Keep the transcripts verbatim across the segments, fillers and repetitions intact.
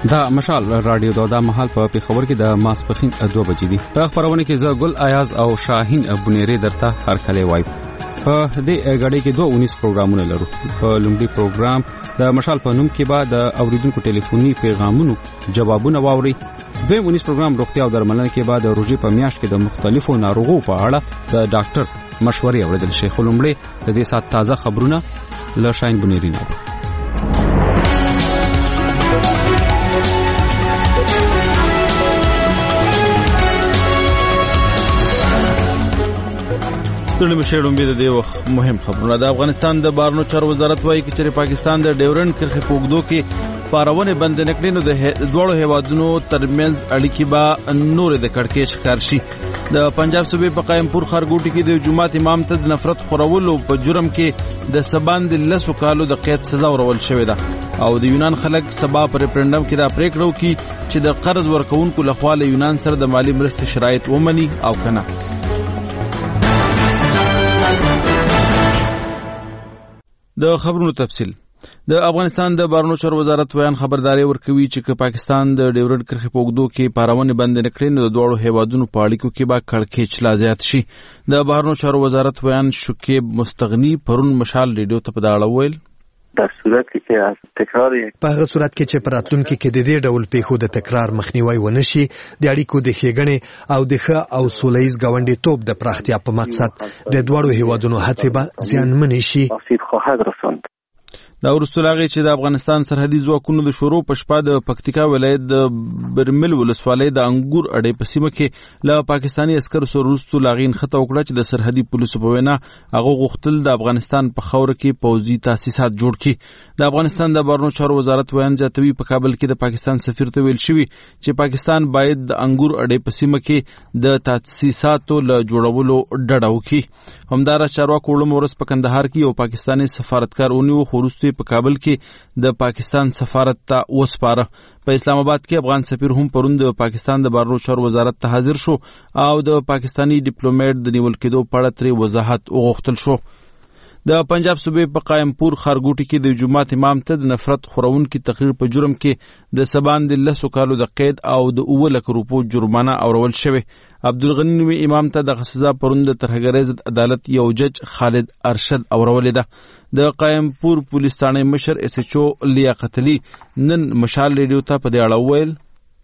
دا مشال رادیو دا, دا محل په پیښور کې د ماسپخین دوه بجې دي. په خبرونه کې زه ګل ایاز او شاهین بنيري درته هر کله وای. په دې غړې کې دوه انیس پروګرامونه لرو. په لومړي پروګرام د مشال په نوم کې به د اوریدونکو ټلیفوني پیغامونو جوابونه واوري. دویم انیس پروګرام روغتیا او درملنه کې به د روزي په میاشت کې د مختلفو ناروغو په اړه د ډاکټر مشورې اوریدل شي. خو لومړی د دې سات تازه خبرونه له شاهین بنيري نه. ستړي مشه رومبي د دې وخت مهم خبرونه. د افغانستان د بهرنیو چارو وزارت وايي چې پاکستان د ډیورنډ کرښې په اوږدو کې پارونه بند نه کړي نو د دوړو هیوادونو ترمنځ اړیکې به نور د کڑکېچ ښکار شي. د پنجاب صوبې په قائمپور ښارګوټي کې د جمعات امام ته د نفرت خورولو په جرم کې د سبان د لسو کالو د قید سزا ورول شوې ده او د یونان خلک سبا پر ریفرندم کې دا پریکړه وکړي چې د قرض ورکوونکو لخوا له یونان سره د مالی مرستې شرایط ومني او کنه. د خبرونو تفصیل. د افغانستان د بهرنیو چارو وزارت ویان خبرداري ورکوي چې که پاکستان د ډیورنډ کرښې په اوږدو کې پارونه بند نه کړي نو د دوړو هیوادونو په اړیکو کې به کړکېچ لا زیات شي. د بهرنیو چارو وزارت ویان شکیب مستغنی پرون مشال ریډیو ته په داړه ویل در صورت کې چې تکرار په هغه صورت کې چې پراتلونکو کې د دې ډول پیښو د تکرار مخنیوي ونشي د اړیکو د ښېګڼې او د ښه او سولهییز ګاونډي توپ د پراختیا په مقصد د دوړو هیوادونو هڅې به زیانمنې شي. آسیب خواهد رساند. دا وروسته لاغې چې د افغانستان سرحدي ځواکونو د شورو په شپه د پکتیکا ولایت د برمل ولسوالۍ د انګور اډې په سیمه کې له پاکستاني عسکرو سره وروسته لاغین خطا وکړه چې د سرحدي پولیسو په وینا هغه غوښتل د افغانستان په خاوره کې پوځي تاسیسات جوړ کړي. د افغانستان د بهرنیو چارو وزارت ویان زیاتوي په کابل کې د پاکستان سفیر ته ویل شوي چې پاکستان باید د انګور اډې په سیمه کې د تاسیساتو له جوړولو ډډه وکړي. همدارس چارواکو وړم ورځ په کندهار کې یو پاکستاني سفارتکار ونیو خو وروسته په کابل کې د پاکستان سفارت ته وسپاره. په اسلام آباد کې افغان سفیر هم پرون د پاکستان د بهرنیو چارو وزارت ته حاضر شو او د پاکستانی ډیپلوماټ د نیول کېدو په اړه ترې وضاحت وغوښتل شو. د پنجاب صوبې په قائمپور ښارګوټي کې د جمعات امام ته د نفرت خورونکي تقریر په جرم کې د سبان د لسو کالو د قید او د اوه لکو روپو جرمانه اورول شوې. عبدالغنی نومي امام ته د سزا پرون د ترهګرۍ ضد عدالت یو جج خالد ارشد اورولې ده. د قائمپور پولیس ثانې مشر ایس ایچ او لیاقت علي نن مشال ریډیو ته په دې اړه وویل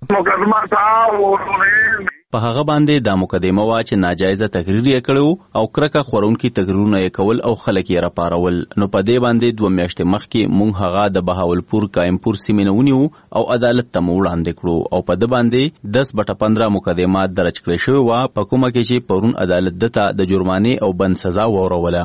په هغه باندې دا مقدمه وا چې ناجایزه تقریر یې کړو او کرکه خورونکي تقریرونه یې کول او خلک یې راپارول. نو په دې باندې دوه میاشتې مخکې مونږ هغه د بهاولپور قائمپور سیمې نه ونیو او عدالت ته مو وړاندې کړو او په دې باندې دس بټه پندرہ مقدمات درج کړې شوې وه په کومه کې چې پرون عدالت دته د جرمانې او بند سزا ووروله.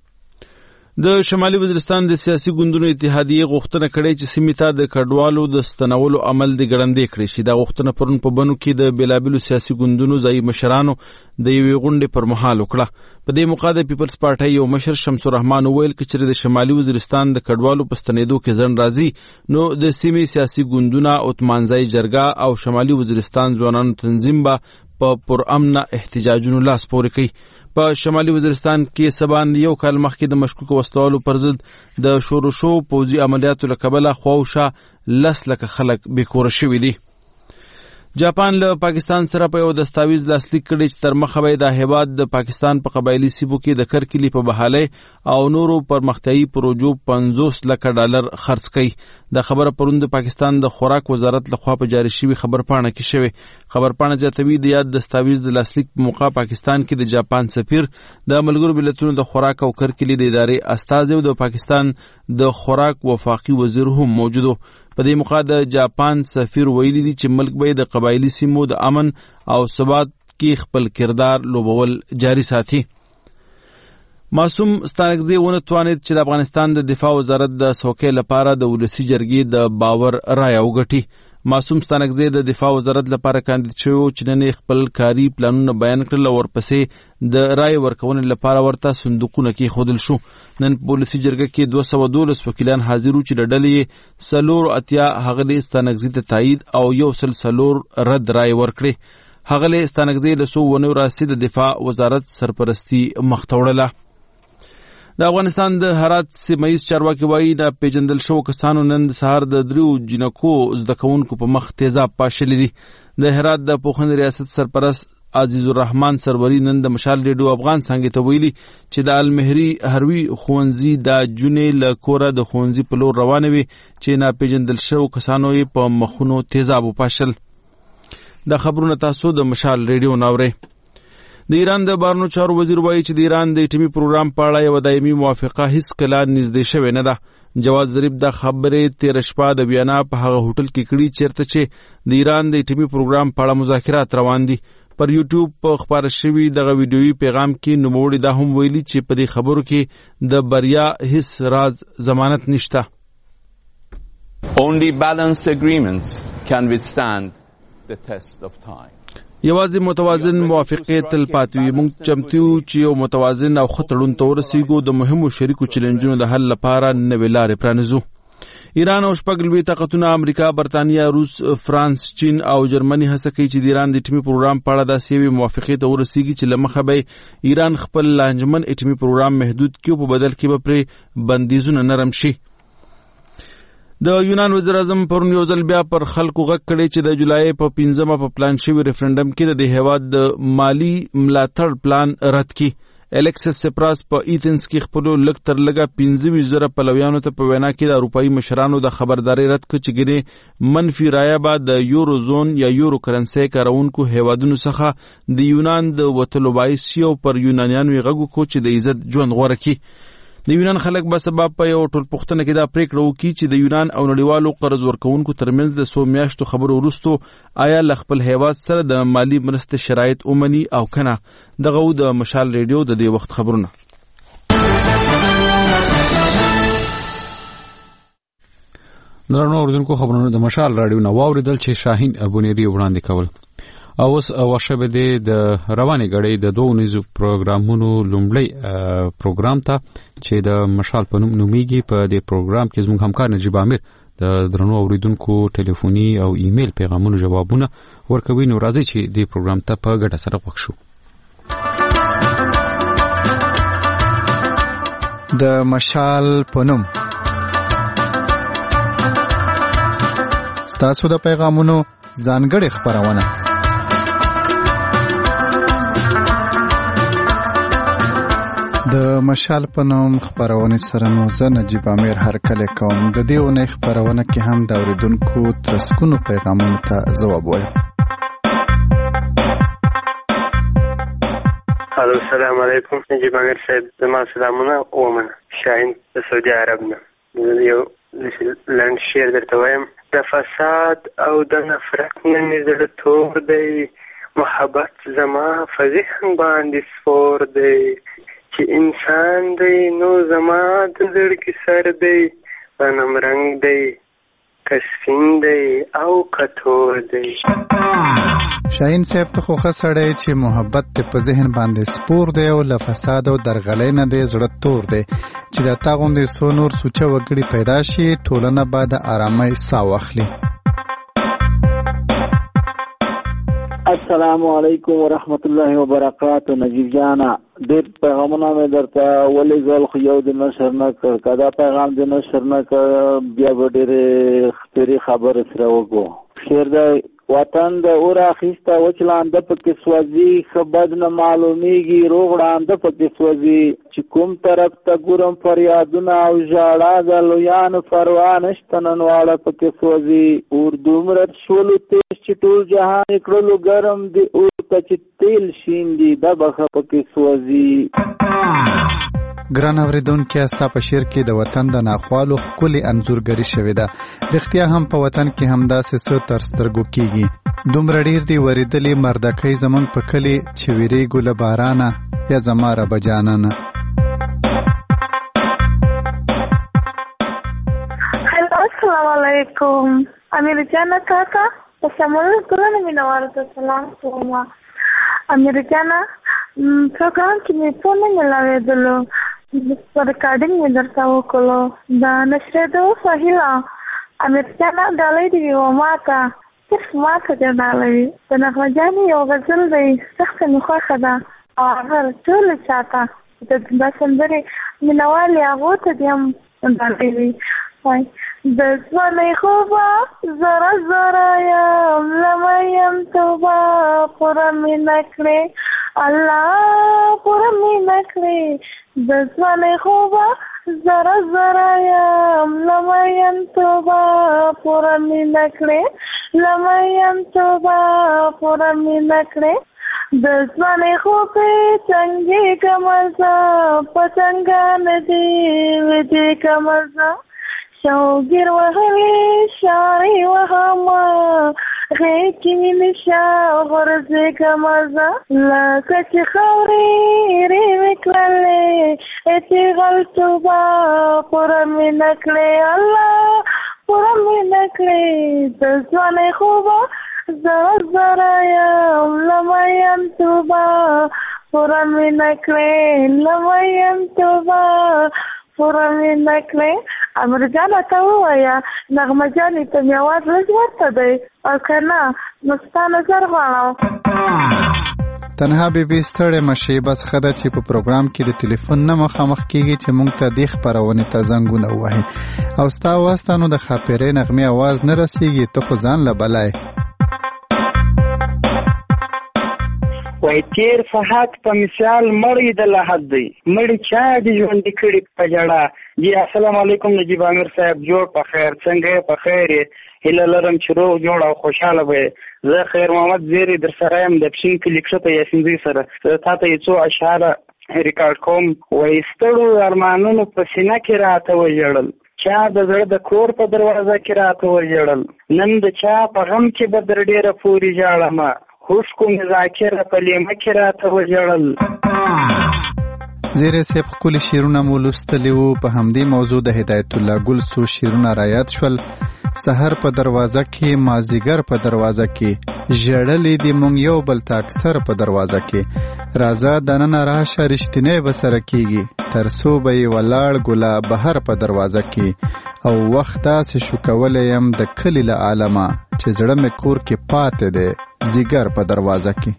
د شمالي وزیرستان د سیاسي ګوندونو اتحادیې غوښتنه کړې چې سیمې ته د کډوالو د ستنولو عمل د ګړندې کړي شي. دا غوښتنه پرون په بنو کې د بیلابیلو سیاسي ګوندونو ځایي مشرانو د یوې غونډې پر مهال وکړه. په دې موقع د پیپلز پارټۍ یو مشر شمس الرحمن وویل چې چېرې د شمالي وزیرستان د کډوالو په ستنېدو کې ځنډ راځي نو د سیمې سیاسي ګوندونه اتمانځای جرګه او شمالي وزیرستان ځوانانو تنظیم به په پرامنه احتجاجونو لاس پورې کوي. په شمالي وزیرستان کې سبان یو کال مخکې د مشکوکو وسلوالو پر ضد د شروع شو پوځي عملیاتو له کبله خواوشا لس لکه خلک بېکوره شوي دي. جاپان له پاکستان سره په یو دستاویز لاسلیک کړی چې تر مخه به د هیواد د پاکستان په قبایلي سیمو کې د کرکلي په بحالۍ او نورو پرمختیایي پروژو پنځوس لکه ډالر خرڅ کوي. دا خبره پرون د پاکستان د خوراک وزارت لخوا په جاری شوي خبرپاڼه کې شوې. خبرپاڼه زیاتوي د یاد دستاویز د لاسلیک په موقع پاکستان کې د جاپان سفیر د ملګرو ملتونو د خوراک او کرکلي د ادارې استازی او د پاکستان د خوراک وفاقي وزیر هم موجود و. په دې موقع د جاپان سفیر ویلي دي چې ملک به د قبایلي سیمو د امن او ثبات کې خپل کردار لوبول جاری ساتي. معصوم ستانکزی ونه توانید چې د افغانستان د دفاع وزارت د څوکۍ لپاره د ولسي جرګې د باور رایه وګټي. معصوم ستانکزی د دفاع وزارت لپاره کاندید شوی و چې نن خپل کاري پلانونه بیان کړل او ورپسې د رایې ورکونې لپاره ورته صندوقونه کېښودل شو. نن په ولسي جرګه کې دوه سوه دولس وکیلان حاضر وو چې له ډلې یې څلور اتیا هغه ستانکزي ته تایید او یو سل څلور رد رایې ورکړې. هغه ستانکزي له څو ونیو راهیسې د دفاع وزارت سرپرستي مخته وړله. د افغانستان د هرات سیمه ییز چارواکي وایي د پیژندل شوو کسانو نن د سهار د دریو جنکو زده کوونکو په مخ تیزاب پاشلی دي. د هرات د پوهنې ریاست سرپرست عزیز الرحمن سروری نن د مشال ریډیو افغان څنګه ته ویلي چې د المهري هروي ښوونځي د جونې له کوره د ښوونځي په لور روانه وي چې ناپېژندل شوو کسانو یې په مخونو تیزاب وپاشل. د خبرونه تاسو د مشال ریډیو ناورئ. د ایران د بهرنیو چارو وزیر وایي چې د ایران د اټومي پروګرام په اړه یوه دایمي موافقه هیڅ کله نږدې شوې نه ده. جواز ظریف د خبرې تېره شپه د ویانا په هغه هوټل کې کړي چیرته چې د ایران د اټومي پروګرام په اړه مذاکرات روان دي. پر یوټیوب په خپاره شوي دغه ویډیویي پیغام کې نوموړي دا هم ویلي چې په دې خبرو کې د بریا هیڅ راز ضمانت نشته. Only balanced agreements can withstand the test of time. یوازې متوازن موافقې تل پاتې وي. موږ چمتو چې یو متوازن او ښه تړون ته ورسېږو د مهمو شریکو چیلنجونو د حل لپاره نوې لارې پرانیزو. ایران او شپږ لوی طاقتونه امریکا، برطانیه، روس، فرانس، چین او جرمني هڅه کوي چې د ایران د اټومي پروګرام په اړه داسې یوې موافقې ته ورسېږي چې له مخه به ایران خپل لانجمن اټومي پروګرام محدود کړي او په بدل کې به پرې بندیزونه نرم شي. د یونان وزیر اعظم پرون یو ځل بیا پر خلکو غږ کړی چې د جولای په پنځمه په پلان شوي ریفرنډم کې د دې هېواد د مالي ملاتړ پلان رد کړي. الیکسس سپراس په ایتنس کې خپلو لږ تر لږه پنځه ویشت زره پلویانو ته په وینا کې د اروپایي مشرانو د خبردارۍ رد کړ چې ګنې منفي رایه به د یورو زون یا یورو کرنسۍ کاروونکو هېوادونو څخه د یونان د وتلو باعث شي او پر یونانیانو یې غږ وکړو چې د عزت ژوند غوره کړي. د یونان خلک به سبا په یو ټولپوښتنه کې دا پریکړه وکړي چې د یونان او نړیوالو قرض ورکوونکو ترمنځ د څو میاشتو خبرو وروسته آیا له خپل هیواد سره د مالي مرستې شرایط ومني او کنه. دغه و د مشال ریډیو د دې وخت خبرونه. درنو اوریدونکو خبرونه د مشال راډیو نه واوریدل چې شاهین ابونیری وړاندې کول. او اوس واښه به د روانې غړې د دوه نيزو پروګرامونو لومړی پروګرام ته چې د مشال په نوم نومیږي. په دې پروګرام کې زموږ همکار نجیب عامر د درنو اوریدونکو ټلیفوني او ایمیل پیغامونو جوابونه ورکوي. نو راځي چې دې پروګرام ته په ګډه سره وښو. د مشال په نوم ستاسو د پیغامونو ځانګړې خبرونه. د مشال په نوم خبرونه سره مو زه نجیب عامر هرکله کوم. د دې ونې خبرونه کې هم د اوریدونکو ترسکونو پیغامونو ته ځواب وایم. الو السلام علیکم نجیب عامر صاحب، زما سلامونه ومنه. شاهین د سعودي عرب نه یو لنډ شعر درته وایم. د فساد او د نفرت نه مې زړه تور دی، محبت زما په ذهن باندې سپور دی، چې انسان دی نو زما د زړګي سر دی، غنم رنگ دی که سپین دی او کتور دی. شاهین صاحب ته خو ښه سړی چې محبت ته په ذهن باندې سپور دی او له فساد او درغلۍ نه دی زړه تور دی، چې د تا غوندې څو نور سوچه وګړي پیدا شي ټولنه به د ارامۍ ساه واخلي. السلام علیکم ورحمت الله وبرکاتہ. نجیب جانا ډېر پیغامونه مې درته ولېږل خو یو د نشر نه کړ. که دا پیغام د نشر نه کړ بیا به ډېرې خپرې خبرې سره وکړو. شعر دی وطن د اور اخیسته وچ لانده پکې سوځي، ښه بد نه معلومیږي روغ ړانده پکې سوځي، چې کوم طرف ته ګورم فریادونه او ژړا د لویانو پروا نشته نن واړه پکې سوځي، اور دومره شولو تیز چې ټول جهان یې کړلو ګرم دی، اور ته چې تیل شیندي دا بخه پکې سوځي. ګران اوریدونکو استا په شعر کې د وطن د ناخوالو ښکلې انځورګري شوې ده. رښتیا هم په وطن کې همداسې څه تر سترګو کېږي. دومره ډېر دي ورېدلې مردکۍ زموږ په کلي چې ویریږو له بارانه یا زما ربه جانانه. هلو السلام علیکم امیر جانا کاکا. السلام ټولو مینوالو ته سلام کوم. امیر جانا پروګرام کې مې څه نه ملاوېدلو، ریکارډینګ مې درته وکړلو. د نشرېدو سهیله امیر جانا ډالۍ دې وي ما ته، صرف ما ته دې ډالۍ وي. د نغمه جانې یو غزل دی سخته مې خوښه ده او هغه ټولو چاته دا سندرې مینوال یې هغو ته دې هم ډالۍ وي. وایي د ځوانۍ خوبه زره زره یم لمه یم توبه پوره مینه کړې الله پوره مینه کړې د ځوانۍ خوبه زره زره یم لمه یم توبه پوره مینه کړې لمه یم توبه پوره مینه کړې د ځوانۍ خوبې څنګې کمزه پتنګان دې ودې کمزه شوګیر وهلې شارې وهمه غېږ کې مې نشه غورځېږه مزه لکه چې خاورې رې مې کړلې اتې غلطوبه پوره مې نه کړې الله پوره مې نه کړې د ځوانۍ خوبه زره زره یم لمه یم توبه پوره مې نه کړې لمه یم توبه پوره مې نه کړې. امیر جانه ته ووایه نغمه جانې ته مې اواز لږ ورته دی او که نه نو ستا نظر غواړم. تنها بیبي ستړې مشي بس ښه ده چې په پروګرام کې د ټلیفون نه مخامخ کېږي چې موږ ته دې خپرونې ته زنګونه ووهي او ستا اواز ته نو د ښاپېرۍ نغمې اواز نه رسېږي ته خو ځان له بلای. وای تیر فحات په مثال مړی د لحد دی مړی چا دي ژوندي کړي په جړه. جی السلام علیکم نجیب امیر صاحب جوړ په خیر څنګه په خیر هیله لرم چې روغ جوړ او خوشحاله به. زه خیر محمد زیری در سره یم د پښین کلیک شته یاسین زی سره تا ته یو څو اشعار ریکارډ کوم. وای ستړو ارمانونو په سینه کې راته وژړل چا د زړه د کور په دروازه کې راته وژړل نن د چا په غم کې به در ډېره پورې ژاړم خوش کوم ذاکر په لیمه کې راته وژړل. زیری صاحب ښکلي شعرونه مو لوستلي وو په همدې موضوع د هدایت الله ګل څو شعرونه رایاد شول. سحر په دروازه کې مازدیګر په دروازه کې ژړلې دي مونږ یو بل ته اکثر په دروازه کې راځه دننه راشه رښتینی به سره کېږي تر څو به یې ولاړ ګله بهر په دروازه کې او وخت داسې شو کولی یم د کلي له عالمه چې زړه مې کور کې پاتې دی زیګر په دروازه کې.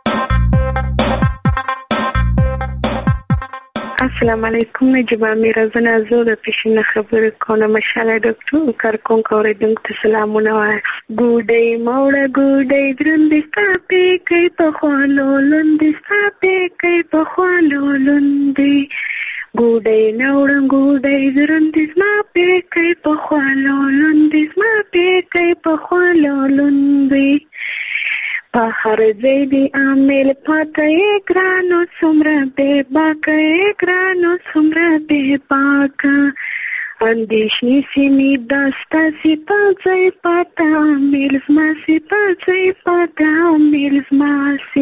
السلام علیکم نجیب امیر زه نازو د پېښې نه خبرې کوم. مشاله ډاکټر کارکونکو اورېدونکو ته سلامونه وایم. ګوډۍ موړه ګوډۍ دروندې ستا پېکۍ په خوالو لوندې ستا پېکۍ په خوالو لوندې ګوډۍ نه وړم ګوډۍ دروندې زما پېکۍ په خوالو لوندې زما پېکۍ په خوالو لوندې په هر ځای دی عامل پاته یې ګرانو څومره بې باکه یې ګرانو څومره بې باکه اندېښنې سیمې دا ستاسې په ځای پاته عامل زماسې په ځای پاته عامل زماسې.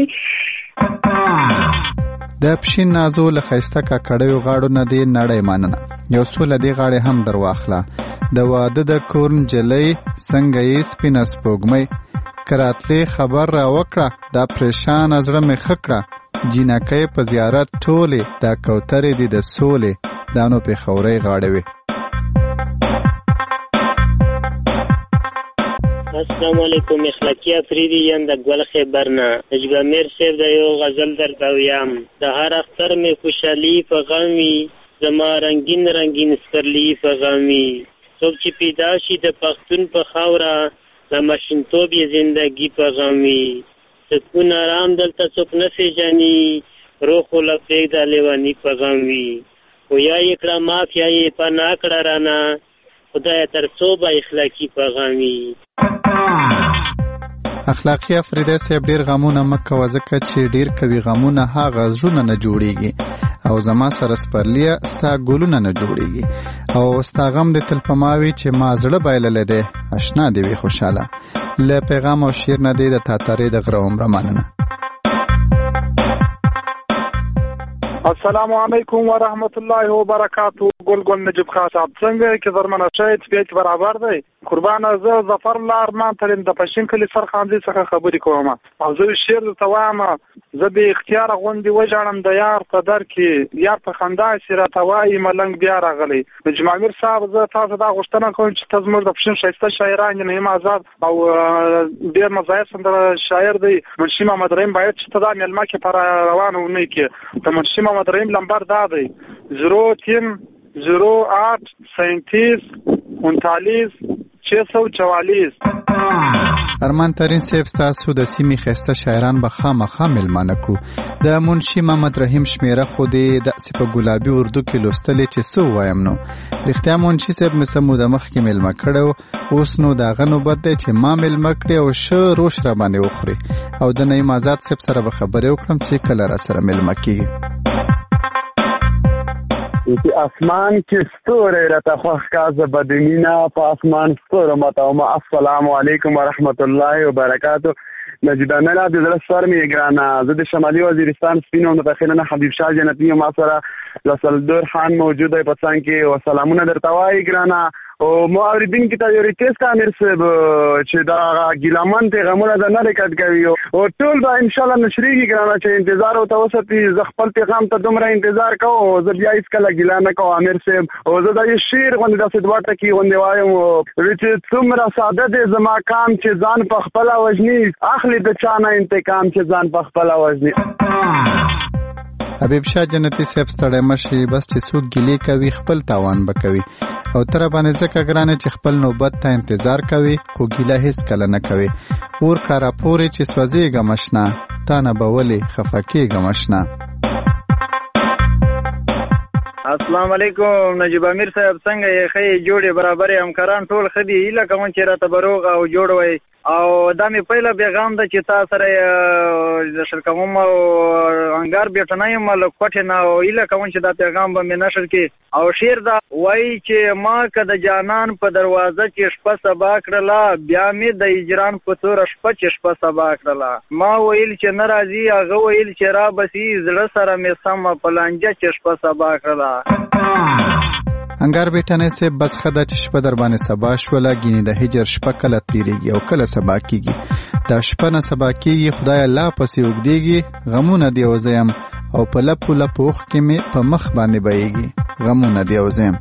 د پښین نازو له ښایسته کاکړیو غاړو نه دې نړۍ مننه یو څو له دې غاړې هم در واخله د واده د کور نجلۍ څنګه یې سپینه سپوږمۍ کراتلې خبر را وکړه دا پریشان زړه مې ښه کړه جینکۍ په زیارت ټولې دا کوترې دي د سولې دا نو پېښورۍ غاړې وې. السلام علیکم اخلاقی افریدی یم د ګل خیبر نه. نجیب امیر صاحب د یو غزل درته ویم د هر اختر مې خوشحالي په غم وي زما رنګین رنګین سپرلي په غم وي څوک چې پیدا شي د پښتون په خاوره د ماشومتوب یې زندګي په غم وي سکون آرام دلته څوک نه پېژني روح خو له پرېږده لیوني په غم وي خو یا یې کړه معاف یا یې پناه کړه رانه خدایه تر څو به اخلاقي په غم وي. اخلاقی افریدی صاحب ډیر غمونه مه کوه ځکه چې ډیر کوي غمونه هغه زړونه نه جوړیږي او زما سره سپرلیه ستا ګلونه نه جوړیږي او ستا غم دې تل په ما وي چې ما زړه بایللی دی اشنا دې وي خوشحاله. له پیغام او شعر نه دی د تاتارې د غره عمره مننه. السلام علیکم و رحمت الله و برکاته. گل گل نجیب خان صاحب څنګه کې درمنه شاید طبیعت برابر دی قربانه زه ظفر الله ارمان ترين د پښین کلی سرخاندي څخه خبرې کوم او زه شعر ته وایم زه به اختیار غوندي وژاړم د یار په در کې یار په خندا سره توای ملنګ بیا راغلی جمامیر صاحب زه تاسو دا غوښتنه کوم چې تاسو موږ د پښین شایسته شاعران نه یم آزاد او ډیر مزایس اندر شاعر دی منشي محمد رحیم باید چې تدا ملما کې پر روانه ونی کې د منشي محمد رحیم لمبر دا دی زیرو تین زیرو آٹھ سینتیس انتالیس چھ سو چوالیس. ارمان ترین صاحب ستاسو د سیمې ښایسته شاعران به خامخا میلمانه کو. د منشي محمد رحیم شمیره خو دې داسې په ګلابي اردو کې لوستلې چې څه ووایم نو رښتیا منشي صاحب مې څه موده مخکې میلمه کړی اوس نو د هغه نوبت دی چې ما میلمه کړي او ښه روش را باندې وخوري او د نعیم آزاد صاحب سره به خبرې وکړم چې کله را سره میلمه کېږي. چې اسمان کې ستوري راته خوښ کازه بدمینا په اسمان ستوره متوما السلام علیکم ورحمت الله وبرکاتو. نجیب امیر عبد الرحمن سر می ګرانا زه د شمالي وزیرستان سپینو متخیلنه حبیب شاه جنتی ما سره لسلدور خان موجوده په څنګ کې او سلامونه درته وایي ګرانا او معاوردین کې ته یو ریکوست امیر صاحب چې دا ګیلامن ته غمونه د نه ریکارډ کوي او ټول به ان شاء الله نشریږي ګرانا چې انتظار او توسطي ز خپل پیغام ته دومره انتظار کوم او زه بیا هیڅ کله ګیلا نه کوم امیر صاحب او زه دا یو شعر غوندې داسې دوه ټکي غوندې وایم چې څومره ساده دی زما کام چې ځان په خپله وژني اخلي د چا نه انتقام چې ځان په خپله وژني. حبیب شاه جنتی صاحب ستړی مشي بس چې څوک ګیلې کوي خپل تاوان به کوي او تر باندې ځکه ګرانه چې خپل نوبت ته انتظار کوي خو ګیله هیڅ کله نه کوي اور کارا پورې چې سوځېږه مشنا تا نه به ولې خفه کېږه مشنا. السلام علیکم نجیب امیر صاحب څنګه یې ښې جوړې برابرې همکاران ټول ښه دي هیله کوم چې راته به روغ او جوړ وئ او دا مې پیله پیغام ده چې تا سره د نشر کوم او انګار بیټنه یم له کوټې نه او هیله کوم چې دا پیغام به مې نشر کړي او شعر دا وایي چې ما که د جانان په دروازه چې شپه سبا کړله بیا مې د هجران په توره شپه چې شپه سبا کړله ما ویل چې نه راځي هغه ویل چې را بسي زړه سره مې سمه په لانجه چې شپه سبا کړله. انګار بیٹانه سے بس خدا چې شپه در باندې سبا شوله ګینې د هجر شپه کله تیریږي او کله سبا کیږي دا شپه نه سبا کیږي خدای الله پسې وګدیږي غمونه دی وزیم او په لپو لپو اوښ کې مې په مخ باندې بهیږي غمونه دی وزیم.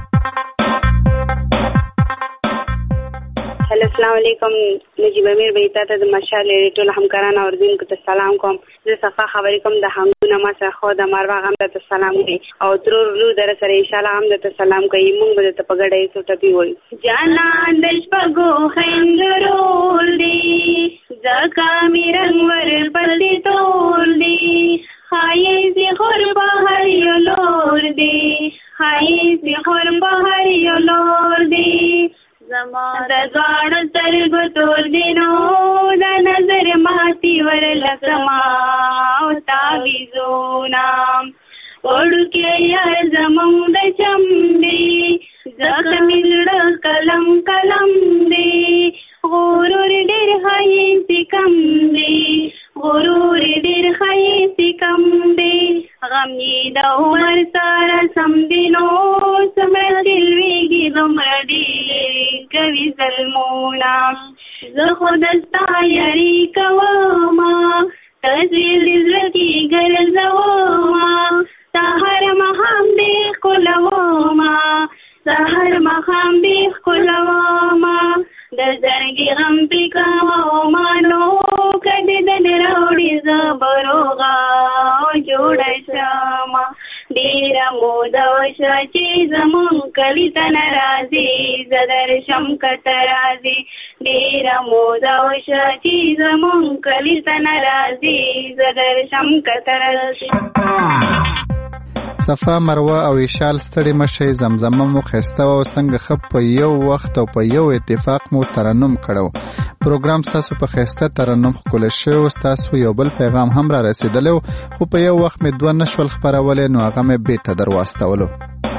هلو السلام علیکم نجیب امیر بھائی ته د مشال ټول همکاران اوردونکو ته سلام کوم زه صفا خبرې کوم د هنګونه ما سره خو د ماروا غم ته سلام کوي او ترور لو در سره ان شاء الله هم ته سلام کوي مونږ به ته په ګډه یې څه ټپی وای جانا د شپګو خندرول دی زکا میرنګ ور پلي تول دی خای زی خور بهر یو لور دی خای زی خور بهر یو لور دی زما د ځوان سترګو تور دینو د نظر ماتي ور لکما او تاویزونا وړکې یار زمون د چم دی زخمي زړه کلم کلم دی غرور ډېر هاي کم دی غرور ډېر هاي کم دی غم یې د عمر سره سم دینو سمره دلويږي دومره ډېر کوي ظلمونه زه خود ستا یاري کومه تصویر دې زړه کې ګرځومه سهار ماښام دې ښکلومه سهار ماښام دې ښکلومه د زړګي غم پې کومه نو که دې دن راوړي زه به روغه او جوړه شمه ډېره موده وشوه چې زمونږ کلي ته نه راځې زه درشم که ته راځې ډېره موده وشوه چې زمونږ کلي ته نه راځې زه درشم که ته راځې. صفا مروه او ایشال ستړي مشي زمزمه مو ښایسته او څنګه ښه په یو وخت او په یو اتفاق مو ترنم کړو پروګرام ستاسو په ښایسته ترنم ښکلی شوی ستاسو یو بل پیغام هم را رسېدلی خو په یو وخت مې دوه نشول خپرولی نو هغه مې بېرته در واستولو.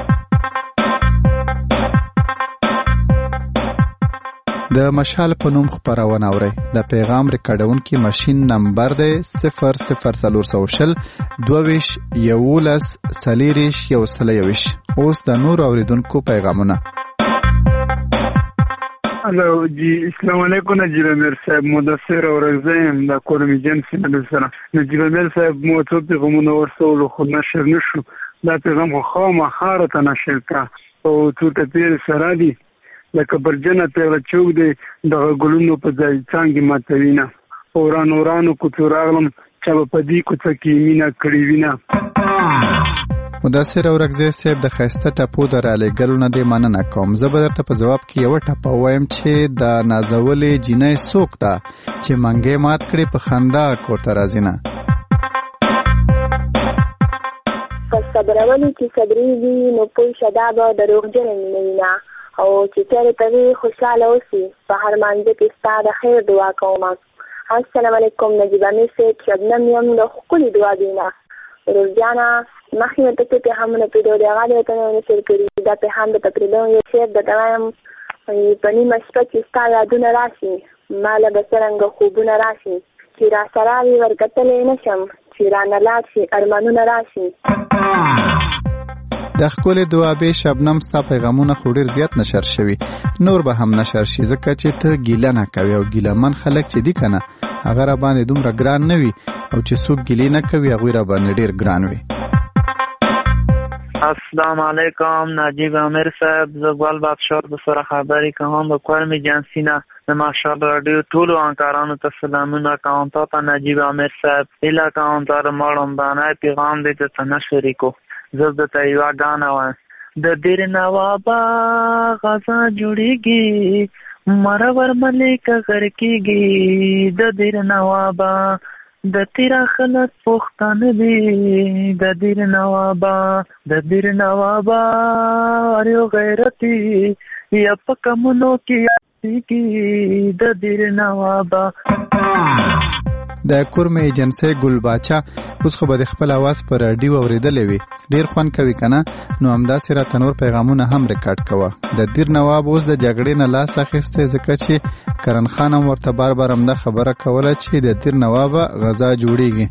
د مشال په نوم خپرونه اورئ د پیغام ریکارډونکي ماشین نمبر دی صفر صفر څلور سوه شل دوه ویشت یولس څلېرویشت یو سل یوویشت. اوس د نورو اورېدونکو پیغامونه. الو جی السلام علیکم نجیب امیر صاحب مدثر او رغزیم د کورمی جنس نه سره نجیب امیر صاحب مو ته پیغامونه ورسول خو نشر نشو دا پیغام خو ما خارته نشر کا او تو ته پیر سره دی لکه برجنه ته چوک دی د ګلونو په ځای څنګه ماتوینا اوران اورانو کو تراغلم چې په دې کو څه کې مینا کړی وینا مدثر او رغزی صاحب د خسته ټاپو دراله ګلو نه دی مننه کوم زه به درته په جواب کې یو ټاپو وایم چې د نازولې جینۍ سوک ده چې منګې مات کړي په خندا کوته راځي نه صبرولي چې صبرېږي نو پوه شه دا به دروغجنه مینه وي نه او چې چېرې ته وي خوشحاله اوسي په هر مانځه کې ستا د خیر دعا کوم السلام علیکم نجیب امیر صاحب شبنم یم د ښکلې دعاګۍ نه روزانه مخکې مې ته پیغامونه پیدا دی هغه درته مې نشر کړي دا پیغام د تقریبا یو شعر درته وایم په نیمه شپه چې ستا یادونه راشي ما له به څرنګه خوبونه راشي چې را سره وي ورکتلی نه شم چې رانه لاړ شي ارمانونه راشي د ښکلې دعابې شبنم ستا پیغامونه خو ډېر زیات نشر شوي نور به هم نشر شي ځکه چې ته ګیله نه کوې او ګیلهمن خلک چې دي که نه هغه را باندې دومره ګران نه وي او چې څوک ګیلې نه کوي هغوی را باندې ډېر ګران وي السلام علیکم نجیب امیر صاحب زه ګل بادشاه د سره خبرې کوم د کورمي جنسي نه د ماشاءالله راډیو ټولو همکارانو ته سلامونه کوم تا ته نجیب امیر صاحب هیله کوم تا د مړوندانه پیغام دی ته نه شریکو زه درته یوه ګانه وایم د دیر نوابه غزا جوړېږي مرور ملیکه غر کېږي د دیر نوابه د تیرا خلک پښتانه دي د دیر نوابا د دیر نوابا اریو غیرتی یا پکمنو کې د دیر نوابا د کورمه ایجنسی ګل باچا اوس خو به د خپل اواز پر رادیو اوریدلې وي ډیر خوند کوي کنه نو همداسې را تنور پیغامونه هم ریکارډ کوه د دیر نواب اوس د جګړې نه لاس اخیسته ځکه چې کرن خان هم ورته بار بار هم د خبره کوله چې د دیر نواب غزا جوړیږي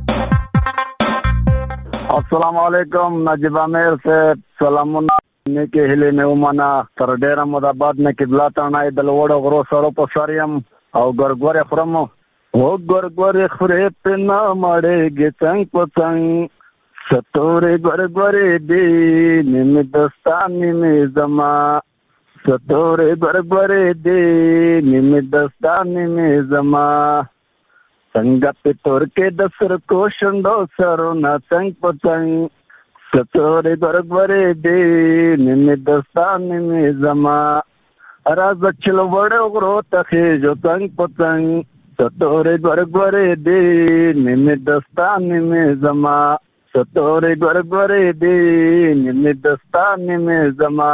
السلام علیکم نجیب امیر صاحب سلامونه نیکه هیله مې ومنه تر ډیره موده بعد نه قبله تڼای د لوړو غرو سرو په سر یم او ګرګورې خورم او ګرګورې خورې پې نه مړېږي څنګ په څنګ ستورې ګرګورې دي نیمې دستا نیمې زما ستورې ګرګورې دي نیمې دستا نیمې زما څنګه په تور کې د سرکو شونډو سرونه څنګ په څنګ ستورې ګرګورې دي نیمې دستا نیمې زما راځه چې له وړو غرو ته خېژو څنګ په څنګ ستورې ګرګورې دي نیمې دستا نیمې زما ستورې ګرګورې دي نیمې دستا نیمې زما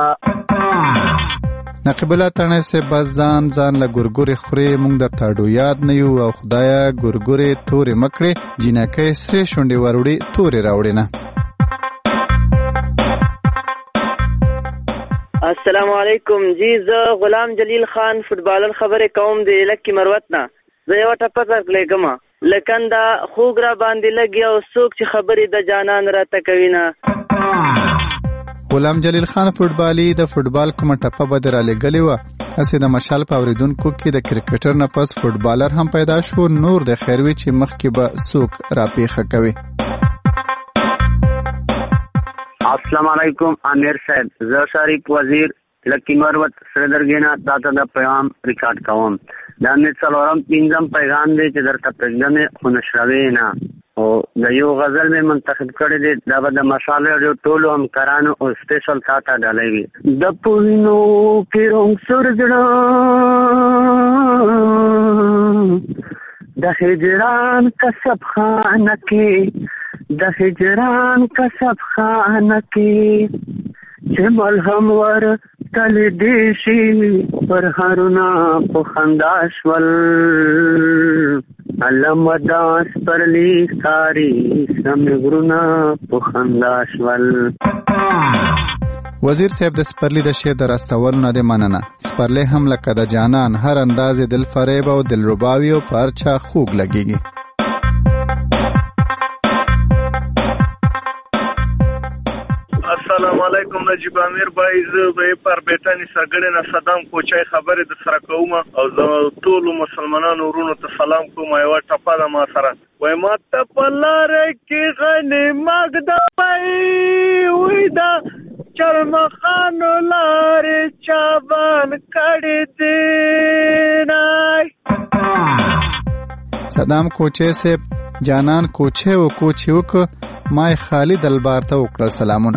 نقیب الله تڼی صاحب بس ځان ځان له ګورګورې خورې موږ د تاډو یاد نه یو او خدایه ګورګورې تورې مه کړې جینکۍ سرې شونډې وروړې تورې راوړې نه السلام علیکم جی زه غلام جلیل خان فوټبالر خبرې کوم د لکي مروت نه زه یوه ټپه درکړی کومه لکنده خوږ را باندې لګي او څوک چې خبرې د جانان راته کوي نه غلام جلیل خان فوټبالي د فوټبال کومه ټپه به در رالیږلې وه هسې د مشال په اورېدونکو کې د کرکټر نه پس فوټبالر هم پیدا شو نور د خیر وي چې مخکې به څوک راپېښه کوي السلام علیکم امیر صاحب زه شریف وزیر لکی مروت سردرګینا تاته د پیغام ریکارډ کوم دا مې څلورم پنځم پیغام دی چې درته پرېږدم خو نشروې نه او د یو غزل مې منتخب کړی دی دا به د مشال راډیو ټولو همکارانو او سپیشل تا ته ډالۍ وي د پوینو کې رنګ سور زړه د هجران کسب خانه کې د هجران کسب خانه کې چې ملهم ور تل دیشي پر هرونا په خندا شول علم داس پرلی ساری سم غرونا په خندا شول وزیر صاحب د سپرلی د شعر د راستولو نه دی مننه سپرلی هم لکه د جانان هر اندازې دل فریب او دل رباوي او په هر چا خوږ لګیږي السلام علیکم نجیب امیر بای زه به پر بیتانی سرګړې نه صدام کوچای خبرې د سره کوم او زه ټول مسلمانانو ورونو ته سلام کوم یو ټپه ده ما سره وای ما ته پلاره کې غنی مګد پای وې دا چرمخانو لارې چابان کړي دي نای صدام کوچه سے جانان کوچه و کوچه وک مای خالد البار ته وکړه سلامونه.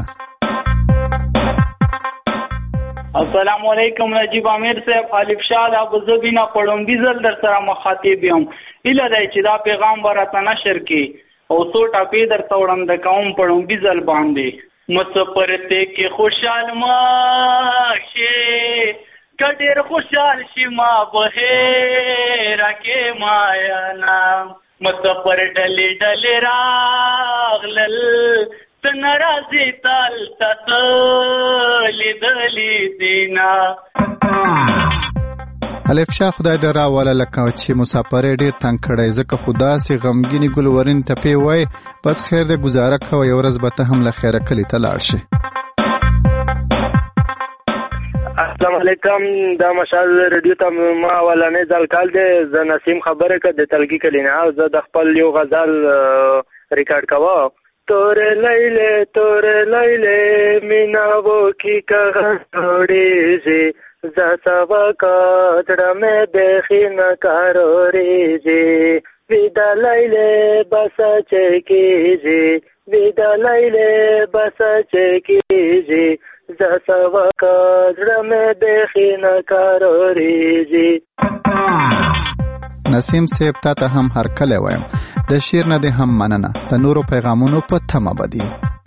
السلام علیکم نجیب امیر صاحب الف شاد ابو زبینا پړم بیزل در سره مخاطب یم اله دای چې دا پیغام ورته نشر کی او څو ټاپې در توړم د قوم پړم بیزل باندې مسپرته کې خوشحال ما شه کډیر خوشحال شي ما به راکه مایا نام مسپر ډلې ډلې راغلل تنرازي تل تل لیدلې دینا الف شاه خدای دې راواله لکه چې مسافر ډېر تنگ کړی ځکه خدا سي غمګینی ګلورین ټپې وای بس خیر دې گزاره کوي یو ورځ به ته هم له خیره کلی ته لاړ شي. السلام علیکم دا مشال ریډیو ته ما ولنې ځل کال دې ز نسیم خبره کړه د تلګي کلینا او زه د خپل یو غزل ریکارډ کوم تور لیلے تور لیلے مینا وہ کی کغړې زی ز سوا کړه مې بخی نه کارورې زی ودا لیلے بس چکی زی ودا لیلے بس چکی زی ز سوا کړه مې بخی نه کارورې زی. نسیم صاحب تا ته هم هر کله وایم د شیر نه دې هم مننه د نورو پیغامونو په تمه بدی.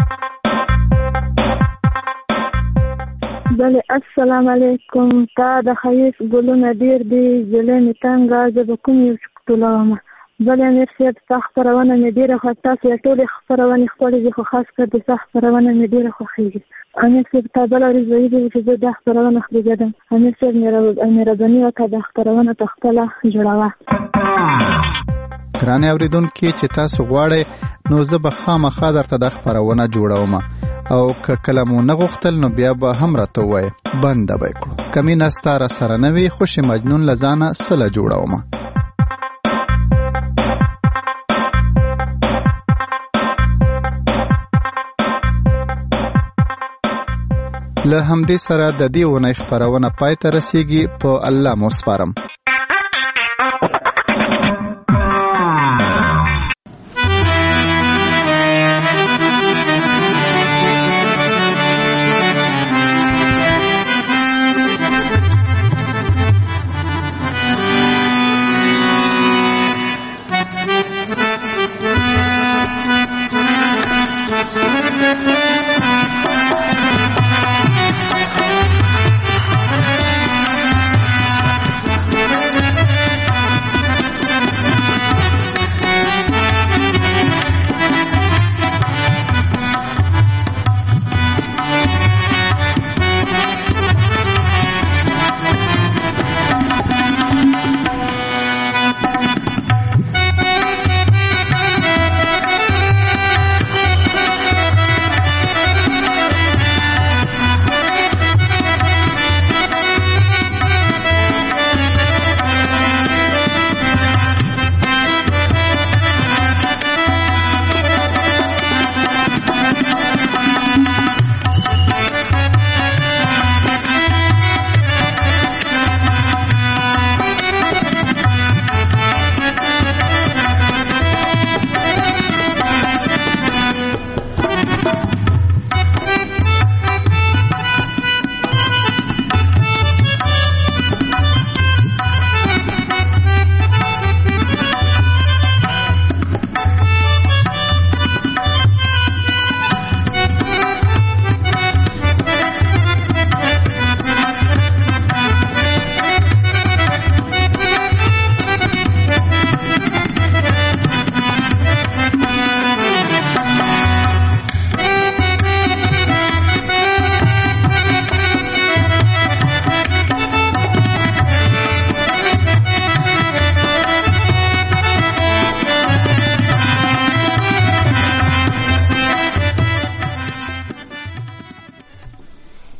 بله السلام علیکم تا د خیس ګلونه ډیر دی زلمې تنګه زه به کوم یو ټولوم بله امیر صاحب ستا خپرونه مې ډېره خوښ تاسو یې ټولې خپرونې ښکلې دي خو خاص کر د ستا خپرونه مې ډېره خوښېږي. امیر صاحب تا بله ورځ ویلي وو چې زه دا خپرونه خپرېږدم امیر صاحب مهرباني وکړه دا خپرونه په خپله جوړوه. ګرانې اورېدونکي چې تاسو غواړئ نو زه به خامخا درته دا خپرونه جوړوم او که کله مو نه غوښتل نو بیا به هم راته ووایې بنده به یې کړو که مینه ستا راسره نه وي خوشې مجنون له ځانه سله جوړوم. له همدې سره د دې اونۍ خپرونه پای ته رسیږي په الله مو سپارم.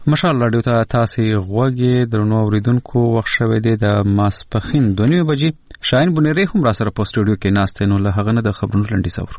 مشال رادیو ته تاسو غوږی درنو اوریدونکو وخت شوه د ماسپخین دوه نیمې بجې شاهین بنيري هم را سره په سټوډیو کې ناست نو له هغه نه د خبرونو لنډي څور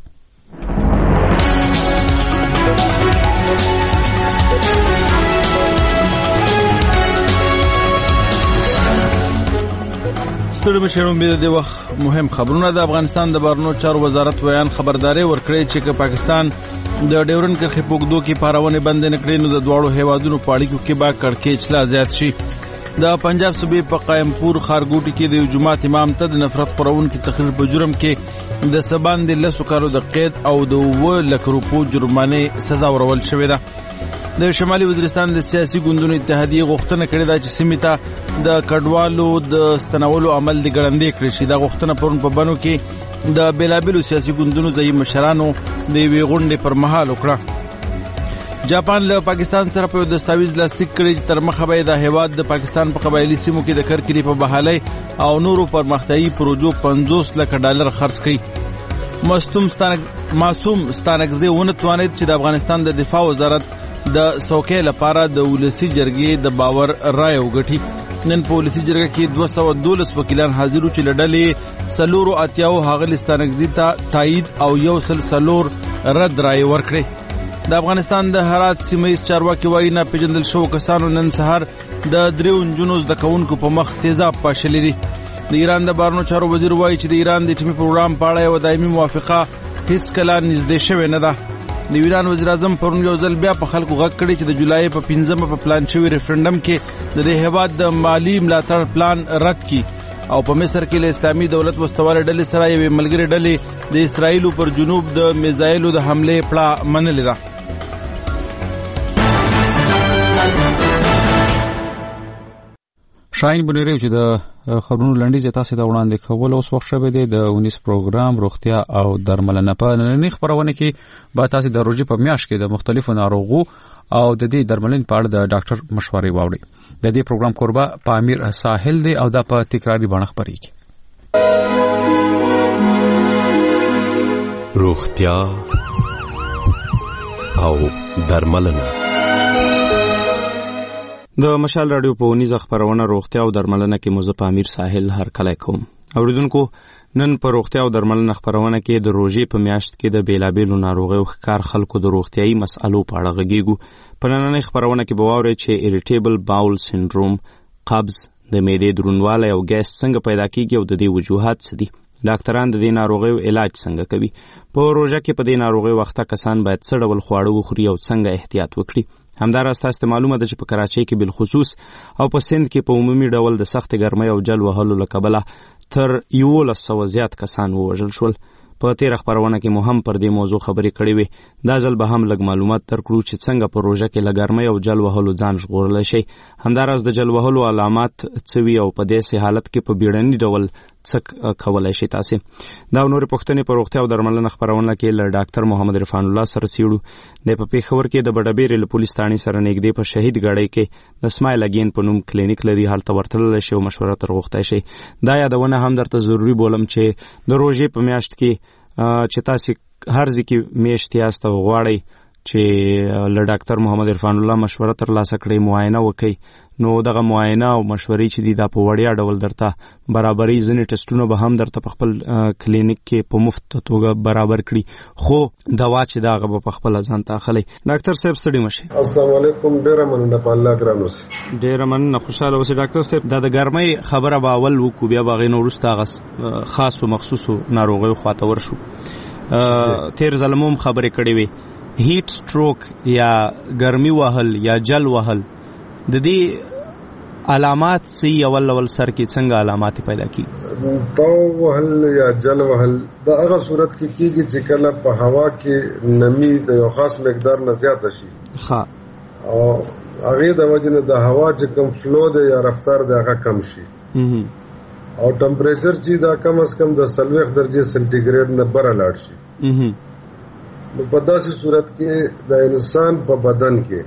ستړي مشرون به د وخت مهم خبرونه د افغانستان د بهرنیو چارو وزارت ویان خبرداري ورکړي چې پاکستان د ډیورن کرښې په اوږدو کې پارونې بندې نه کړي نو د دواړو هیوادونو په اړیکو کې به کړکېچ لا زیات شي. د پنجاب صوبې په قائمپور ښارګوټي کې د یو جماعت امام ته د نفرت خپرونکي تقریر په جرم کې د سبان د لسو کالو د قید او د اووه لکو روپو جرمانې سزا ورول شوې ده. د شمالي وزیرستان د سیاسي ګوندونو اتحادیې غوښتنه کړې ده چې سیمې ته د کډوالو د ستنولو عمل د ګړندې کړی شي. دا غوښتنه پرون په بنو کې د بیلابیلو سیاسي ګوندونو ځایي مشرانو د یوې غونډې پر مهال وکړه. جاپان له پاکستان سره په دستاویز لاسلیک کړی چې تر مخه به د هیواد د پاکستان په قبایلی سیمو کې د کرکري په بحالۍ او نورو پرمختیایي پروژو پنځوس لک ډالر خرڅ کړي. مصوم ستانک معصوم ستانکزی ونه توانید چې د افغانستان د دفاع وزارت د څوکۍ لپاره د ولسی جرګې د باور رای وګټي. نن په ولسی جرګه کې دوه سوه دولس وکیلان حاضر وو چې لړلې سلورو اتیاو هغه ستانکزی ته تایید او یو سل سلور رد رای ورکړي. د افغانستان د هرات سیمه چارواکي وایي نه پیژندل شو کسانو نن سهار د دریو نجونو زده کوونکو په مخ تیزاب پاشلې دي. د ایران د بهرنیو چارو وزیر وایي چې د ایران د اټومي پروګرام په اړه یو دایمي موافقه هیڅ کله نږدې شوې نه ده. د ایران وزیر اعظم پرون یو ځل بیا په خلکو غږ کړی چې د جولای په پنځمه په پلان شوی ریفرنډم کې د دې هیواد د مالی ملاتړ پلان رد کړي او په مصر کې له اسلامي دولت وسوالې ډلې سره یوې ملګرې ډلې د اسرایلو پر جنوب د میزایلو د حمله پړه منلې ده. شاهین بنيري چې د خبرونو لنډیز تاسو ته وړاندې کول اوس وخت شوه دی د اونیس پروګرام روغتیا او درملنه په نننۍ خبرونه کې به تاسو د روزي په میاشت کې د مختلفو ناروغو او د دې درملنې په اړه د ډاکټر مشورې واوري. د دې پروګرام کوربه پامیر ساحل دی او دا په تکراری بڼه خبرېږي. روغتیا او درملنه د مشال رادیو په ونیزه خبرونه روغتیا او درملنه کې مو زه پامیر ساحل هر کله کوم. اوریدونکو نن په روغتیا او درملنه خبرونه کې د روزي په میاشت کې د بیلابیلو ناروغیو ښکار خلکو د روغتیايي مسالو په اړه غږیږو. په نننۍ خبرونه کې به واورئ چې اریټیبل باول سنډروم، قبض، د معدې دروندوالی او ګیس څنګه پیدا کیږي او د دې وجوهات څه دي. ډاکټران د دې ناروغیو علاج څنګه کوي. په روژه کې په دې ناروغیو وخته کسان باید څه ډول خواړه وخوري او څنګه احتیاط وکړي. همداراز تاسو ته معلومه ده چې په کراچۍ کې بالخصوص او په سند کې په عمومي ډول د سخت ګرمۍ او جل وهلو له کبله تر یولس سوه زیات کسان ووژل شول. په تیره خبرونه کې مو هم پر دې موضوع خبرې کړې وې. دا ځل به هم لږ معلومات درکړو چې څنګه په روژه کې له ګرمۍ او جل وهلو ځان ژغورلی شئ. همداراز د جل وهلو علامات څه وي او په داسې حالت کې په بیړني ډول څه کولی شئ تاسې. دا نورې پوښتنې په روغتیا او درملنه خپرونه کې له ډاکټر محمد عرفان الله سره څېړو. دی په پېښور کې د بډهبېرې له پولیس تاڼې سره نږدې په شهید ګاډۍ کې د سمایل اګین په نوم کلینیک لري. هلته ورتللی شئ او مشوره تر غوښتی شئ. دا یادونه هم درته ضروري بولم چې د روژې په میاشت کې چې تاسې هر ځای کې میاشت یاست او غواړئ چې له ډاکټر محمد عرفان الله مشوره ترلاسه کړئ، معاینه وکړئ، نو دغه معاینه او مشورې چې دي دا په وړیا ډول درته برابرۍ. ځینې ټسټونه به هم درته په خپل کلینیک کې په مفت توګه برابر کړي، خو دوا چې دا هغه به په خپله ځان ته اخلئ. ډاکټر صاحب ستړي مه شئ. السلام علیکم. ډېره مننه په الله ګران اوسئ. ډېره مننه، خوشحاله اوسئ. ډاکټر صاحب دا د ګرمۍ خبره به اول وکړو، بیا به هغې نه وروسته هغه خاصو مخصوصو ناروغیو خواته ورشو. تیر ځل مو هم خبرې کړې وې، هیټ سټروک یا ګرمي وهل یا جل وهل، د دې علامات څه اول اول سر کې څنګه علامات پیدا کیږي؟ تاو وهل یا جل وهل دا هغه صورت کې کیږي چې کله په هوا کې نمی د یو خاص مقدار نه زیاته شي. ها او هغه د وجه نه د هوا چې کوم فلو دی یا رفتار دی هغه کم شي او ټمپریچر چې دا کم از کم د څلوېښت درجې سنټیګریډ نه بره لاړ شي. نو په داسې صورت کې د انسان په بدن کې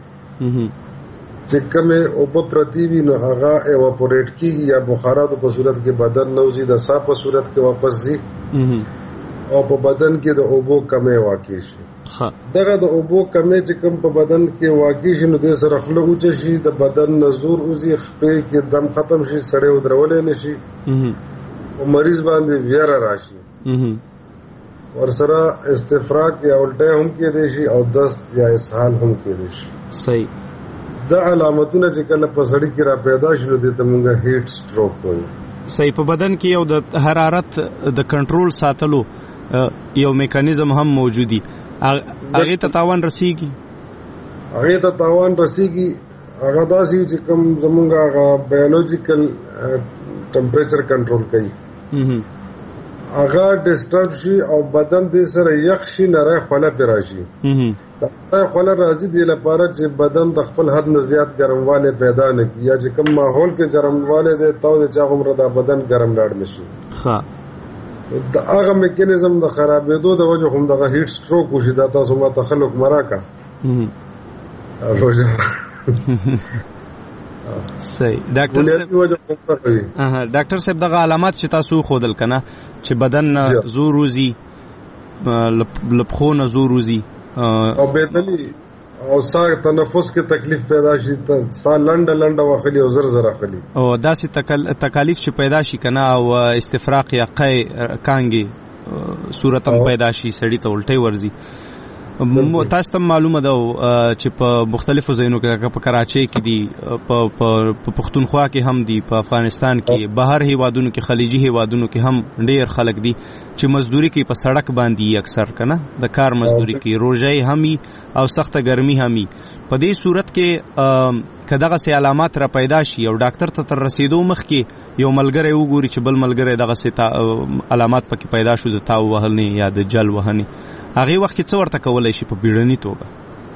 چې کومې اوبه پرتې وي نو هغه ایواپوریټ کېږي یا بخاراتو په صورت کې بدن نوځي، د ساه په صورت کې واپس ځي او په بدن کې د اوبو کمی واقع شي. دغه د اوبو کمی چې کوم په بدن کې واقع شي نو د سره خله اوچ شي د بدن نزور اوزي خپې کې دم ختم شي سړی ودرولې نشي او مریض باندې ویره راشي ورسره استفراغ یا الټه هم کېدای شي او دست یا اسهال هم کېدای شي. صحیح. دا علامتونه چې کله په سړی کې را پیدا شي نو دې ته موږ هیټ سټروک وایو. صحیح. په بدن کې یو د حرارت د کنټرول ساتلو یو میکانیزم هم موجودی. هغه ته تاوان رسیږي هغه ته تاوان رسیږي هغه داسې چې کوم زمونږ هغه بایولوژیکل ټمپریچر کنټرول کوي هغه ډیسټرب شي او بدن دې سره یخ شي نری خوله پې راشي. دا خوله راځي دې لپاره چې بدن د خپل حد نه زیات ګرموالی پیدا نه کړي یا چې کوم ماحول کې ګرموالی دی تاو د چا هغومره دا بدن ګرم لاړ نه شي. د هغه میکانیزم د خرابېدو د وجه هم دغه هیټ سټروک وشي. دا تاسو ما ته خلک مراکه صحیح. ډاکټر صاحب ډاکټر صاحب دغه علامات چې تاسو ښودل کنه چې بدن زور وزي لپخو نه زور وزي او بېدلي او ساه تنفس کې تکلیف پیدا شي ساه لنډه لنډه واخلي او زر زر اخلي او داسې تکالیف چې پیدا شي کنه او استفراغ یا قی کانګي صورت هم پیدا شي سړی ته الټي ورزي. تاسو ته معلومه ده چې په مختلفو ځایونو کې په کراچۍ کې دي په پښتونخوا کې هم دي په افغانستان کې بهر هیوادونو کې خلیجي هیوادونو کې هم ډیر خلک دي چې مزدوري کوي په سړک باندې اکثر کنه د کار مزدوري کوي روزای همي او سخته ګرمي همي. په دې صورت کې کداغه سي علامات را پیدا شي او ډاکټر ته تر رسیدو مخکې یو ملګری وګوري چې بل ملګری دغه سي علامات پکې پیدا شو د تاو وهلنې یا د جل وهنې هغه وخت کې څه ورته کولای شي په بیړني توګه؟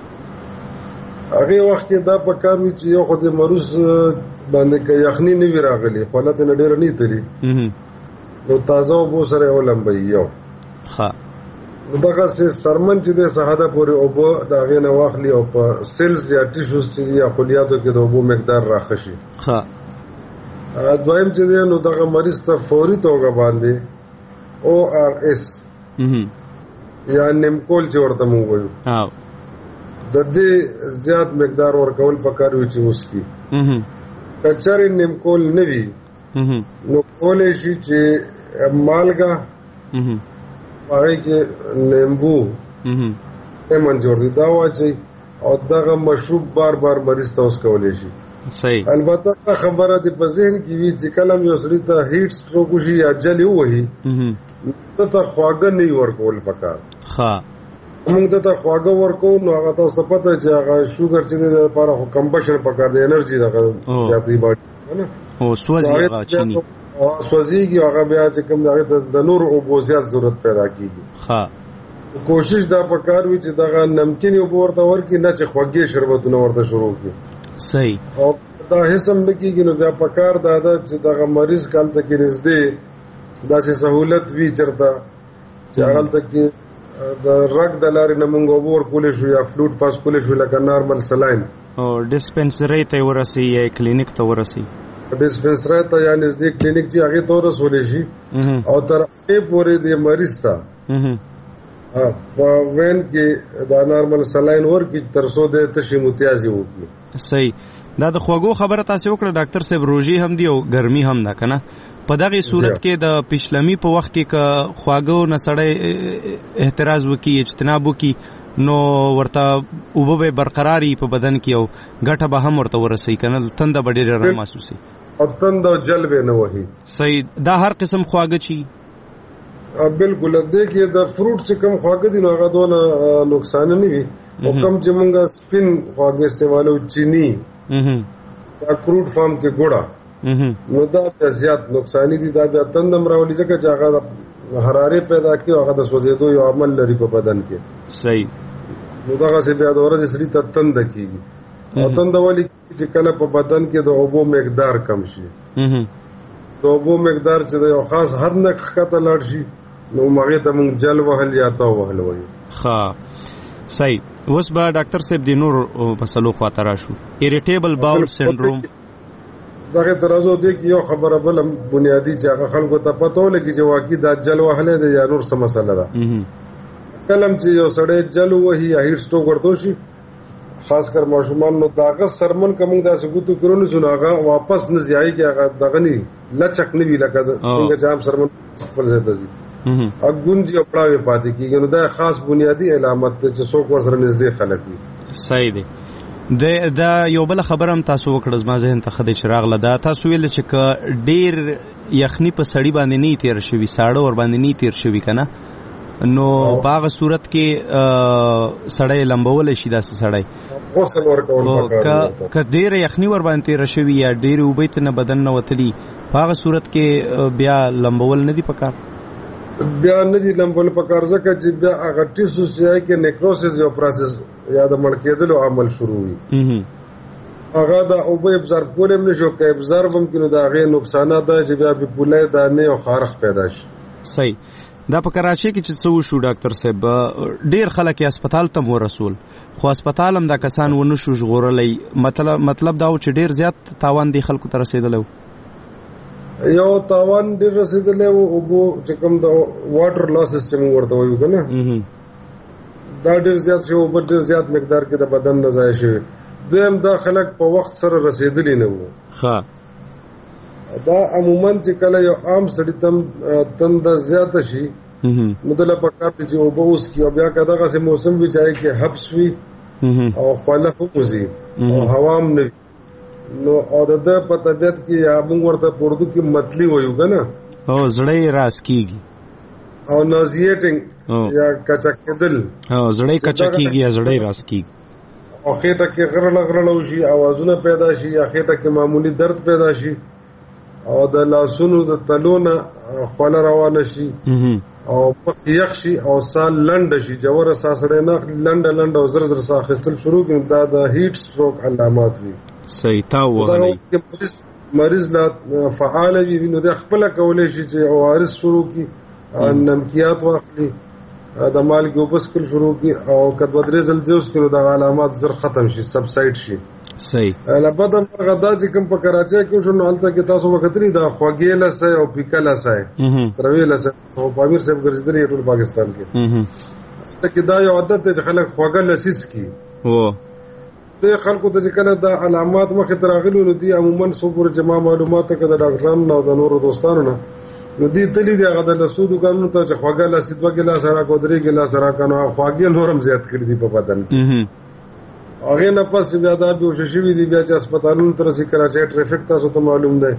هغه وخت کې دا پکار وي چې یو خو د مروز باندې کې یخني نه وی راغلي حالت نه ډیر نه تلي نو تازه وبو سره ولمبي یو ښه دغه سه سرمن چې د ساده پورې اوبو دا غي نه واخلي او په سیلز یا ټیشوز چې یا خلیاتو کې د اوبو مقدار راخشي. ښه دویم چې نو دغه مریض ته فوري توګه باندې او ار اس یا نیمکول چې ورته مونږ وایو د دې زیات مقدار ورکول پکار وي چې اوس کی کچاري نیمکول نه وي نو کولای شي چې مالګه هغه کې لیمبو ایمن جوړ دي دا واچي او دغه مشروب بار بار مریض ته اوس کولای شي. صحیح. البته خبره دې په ذهن کې وي چې کلم یو سړی ته هیټ سټروک شي یا جلی وهي ته خواږه نه ورکول پکار. ښه موږ ته خواږه ورکو نو هغه تاسو ته پته چې هغه شوګر چې د لپاره کمبشن پکار دی انرژي دغه زیاتې باندې نه او سوځي هغه چینی او سوځيږي هغه بیا چې کوم دغه د نور او بوزيات ضرورت پیدا کیږي. ښه کوشش دا پکار وي چې دغه نمکین او ورته ورکی نه چې خوږې شربتونه ورته شروع کړي. صحیح. او دا هیڅم نکیږي نو بیا پکار دا ده چې دغه مریض کال ته کې نږدې داسې سہولت وی چرته چې هغه ته کې د رګ د لارې نه مونږ ور کولې شو یا فلوټ پاس کولې شو لکه نارمل سلاین او ډیسپنسری ته ورسي یا کلینیک ته ورسي ډیسپنسری ته یا نزدیک کلینیک چې هغه ته ورسولې شي او تر هغه پورې د مریض ته په وین کې دا نارمل سلاین ورکی تر څو د تشي متیازي وکړي. صحیح. دا د خوګو خبره تاسو وکړه ډاکټر صاحب روزي هم دی او ګرمي هم ده کنه په دغه صورت کې د پښلمي په وخت کې ک خواګو نسړې احتراز وکي اجتناب وکي نو ورته وبوي برقراري په بدن کې او ګټه به هم ورته ورسي کنه تند به ډېر را محسوسي او تند او جلب نه وهي. صحیح. دا هر قسم خواګه چی بالکل دې کې د فروټ چې کوم خواږه دي نو هغه دونه نقصان نه وي او کوم چې مونږه سپین خواږه استعمالو چینی دا کروډ فارم کې ګوړه نو دا زیات نقصان دي دا د تندم راولي ځکه چې هغه حرارت پیدا کوي هغه د سوځېدو یو عمل لري په بدن کې. صحیح. نو دا څه بیا د ورځې سړي ته تند کیږي او تند ولي چې کله په بدن کې د اوبو مقدار کم شي د اوبو مقدار چې د یو خاص هر نک خطه لاړ شي نو مغه ته مونږ جل وهل یا تا وهل وایي. ښه صحیح. اوس به ډاکټر صاحب د نور مسلو خواته راشو. اریټیبل باول سنډروم دغه ترازو دی کې یو خبره بل بنیادی چې هغه خلکو ته پته ولګي چې واقعي دا جل وهل دی یا نور څه مسله ده. کلم چې یو سړی جل وهي یا هیټ سټروک ورته شي خاص کر ماشومان نو داغه سرمن کوم دا سګوتو کرونو سناغه واپس نه ځای کې هغه دغني لچک نه وی لکه څنګه جام سرمن خپل ځای ته ځي اګونځي خپلوي پاتې کیږي نو دا خاص بنیادی علامت چې څوک ورسره نږدې خلک وي. صحیح دی. د دا یو بل خبره هم تاسو وکړه زما ذهن ته خدای چراغ لدا تاسو ویل چې ک ډیر یخنی په سړی باندې نه تیر شوی ساړه ور باندې نه تیر شوی کنه نو په هغه صورت کې سړی لمبول شي داسې سړی غسل ورکول پکار ک ډیر یخنی ور باندې تیر شوی یا ډیر وبیت نه بدن نه وتلی په هغه صورت کې بیا لمبول نه دی پکار بیا نه دي لمبول پکار ځکه چې بیا هغه ټیسو چې کې نیکروسس یو پروسس یا د مړ کېدلو عمل شروع وي هغه د اوبه ابزارب کولم نشو کې ابزارب هم کینو دا غي نقصانات ده چې بیا په پوله دانه او خارخ پیدا شي. صحیح. دا په کراچۍ کې چې څو شو ډاکټر صاحب ډیر خلک هسپتال ته مو رسول خو هسپتال هم دا کسان ونه شو ژغورلای مطلب مطلب دا چې ډیر زیات تاوان دی خلکو ته رسیدلو یو تاوان ډیر رسیدلې او وبو چې کوم د واټر لاسز چې موږ ورته وایو کنه دا ډیر زیات شو او ډیر زیات مقدار کې د بدن نه ځای شي دویم دا خلک په وخت سره رسیدلی نه وو. ښه دا عموما چې کله یو عام سړی تم تند زیات شي مدله پکار چې وبو اوس کې او بیا کداغه سه موسم وی چاهي کې حبس وي او خلک وځي او هوام نه نو او د په طبيعت کې یا موږ ورته پردو کې متلی وایو کنه او زړې راس کیږي او نازیټینګ یا کچکدل او زړې کچکیږي یا زړې راس کیږي او خېټه کې غرل غرل شي اوازونه پیدا شي یا خېټه کې معمولی درد پیدا شي او د لاسونو د تلونه خول روانه شي او مخ یخ شي او سال لنډ شي جوړه ساسړې نه لنډ لنډ او زر زر ساه خستل شروع کړي دا د هیټ سټروک علامات وي. صحیح تا وغلی مریض مریض لا فعال وي نو د خپل کولې شي چې اوارس شروع کی نمکیات واخلي د مال کې وبس کول شروع کی او کدو درې ځل دیوس کړو د علامات زر ختم شي سبسایډ شي. صحیح. لبدن غدا چې کوم په کراچۍ کې شو نو الته کې تاسو وختري دا خوګېله سه او پیکله سه ترویله سه او پامیر صاحب ګرځېدلې ټول پاکستان کې ته کې دا یو عادت دی چې خلک خوګل لسیس کی وو د خلکو ته کله دا علامات مخه تراغلو نو دي عموما صبر جما معلومات کې د ډاکټرانو او د نورو دوستانو نه نو دي تللی دی هغه د لسودو قانون ته چې خوګل لسید وګلا سره کو درې ګلا سره کنه خوګل نورم زیات کړی دی په بدن هغه نه پس بیا دا به وشوي دي بیا چې هسپتالونو تر سي کراچۍ ټریفیک تاسو ته معلوم دی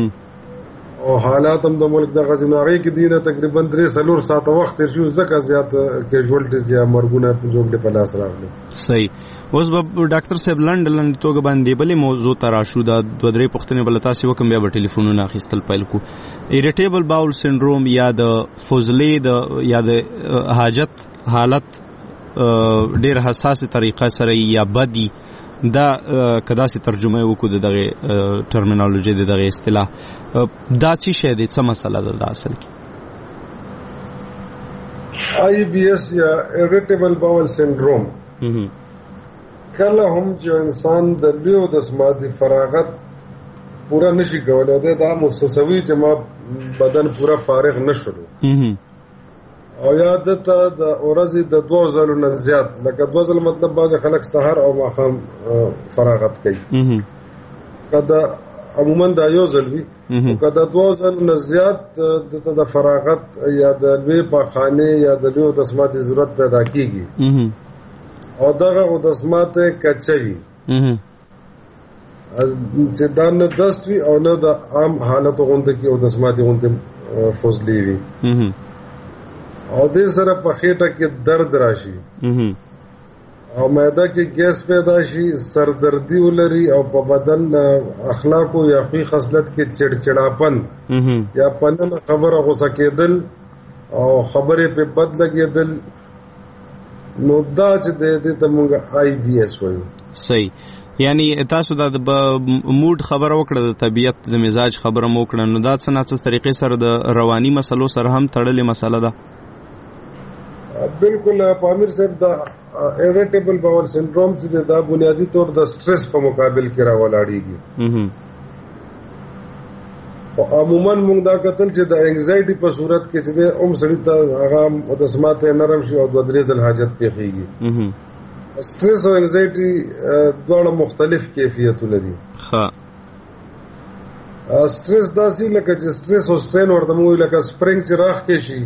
او حالات هم د ملک د غزنواري کې دی تقریبا درې سلور ساعت وخت شو زکه زیات کیژوالټیز یا مرګونه په جوړ په لاس راغلي. صحیح. اوس به ډاکټر صاحب لند لند توګه باندې بلې موضوع تراشو دا دوه درې پوښتنې بل تاسو وکم بیا به ټلیفونونه اخیستل پیل کو. ایریټیبل باول سنډروم یا د فوزلې د یا د حاجت حالت ډیر حساسه طریقه سره یا بدی دا کدا سي ترجمه وکړو دغه ټرمینالوژي دغه اصطلاح دا څه شی دی څه مسله ده دا اصل کې آی بی ایس یا ایریټیبل باول سنډروم کله هم چې انسان د لیو د سماعتي فراغت پورا نشي کولای دا مستسوي چې ما بدن پورا فارغ نشو او یاد ته د اورزي د دوه ځلو نه زیات لکه دوه ځل مطلب باز خلک سحر او ماخام فراغت کوي کدا عموما دا یو ځل وي کدا دوه ځل نه زیات د فراغت یا د لوی په خانه یا د لوی د سماعتي ضرورت پیدا کیږي او دغه او د سماعت کچوي چې دا نه دست وي او نه د عام حالت غونډه کې او د سماعت غونډه فوزلی وي او دې سره په خېټه کې درد راشي او معده کې ګیس پیدا شي سردردي ولري او په بدن اخلاق او یا خي خصلت کې چړچړاپن یا پنن خبره غوسه کېدل او خبره په بد لګېدل نو دا چې دې ته موږ آی بی ایس وایو. صحیح. یعنی تاسو د موډ خبره وکړه د طبيعت د مزاج خبره مو وکړه نو دا څه نه څه طریقې سره د رواني مسلو سره هم تړلې مسله ده. بالکل پامیر صاحب دا ایریټیبل باول سنډروم چې دا بنیادی طور د سټرس په مقابل کې راولاړیږي عموما موږ دا کتل چې د انګزایټي په صورت کې چې د اوم سړی ته هغه مدسمات نرم شي او د درې ځل حاجت پیښیږي. سټرس او انګزایټي دواړه مختلف کیفیتونه دي. ښه سټرس داسې لکه چې سټرس او سټرین ورته موږ لکه سپرینګ چې راخ کې شي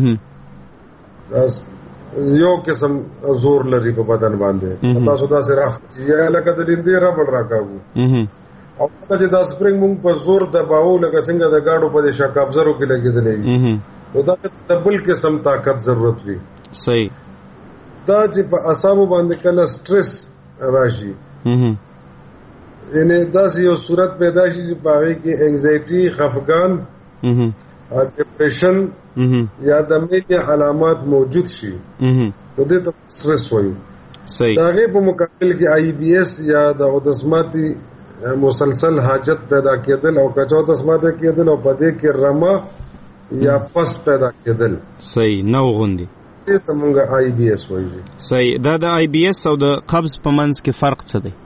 یو قسم زور لري په بدن باندې تاسو داسې راخ یا لکه د لیندې ربړ راکاږو او چې دا سپرینګ موږ په زور دباو لکه څنګه د گاډو په شاک ابزرو کې لګیدلې نو دا د بل قسم طاقت ضرورت وي. صحیح. دا چې په اعصابو باندې کله سټرس راشي یعنی داسې یو صورت پیدا شي چې په هغې کې انګزایټي خفګان ډپریشن یا د مینې علامات موجود شي نو دې ته سټرس وایو. صحیح. د هغې په مقابل کې آی بی ایس یا د اودسماتي مسلسل حاجت پیدا کېدل او کچا اودسماته کېدل او په دې کې رمه یا پس پیدا کېدل. صحیح. نو غوندي دې ته موږ آی بی ایس وایو. صحیح. دا د آی بی ایس او د قبض په منځ کې فرق څه دی؟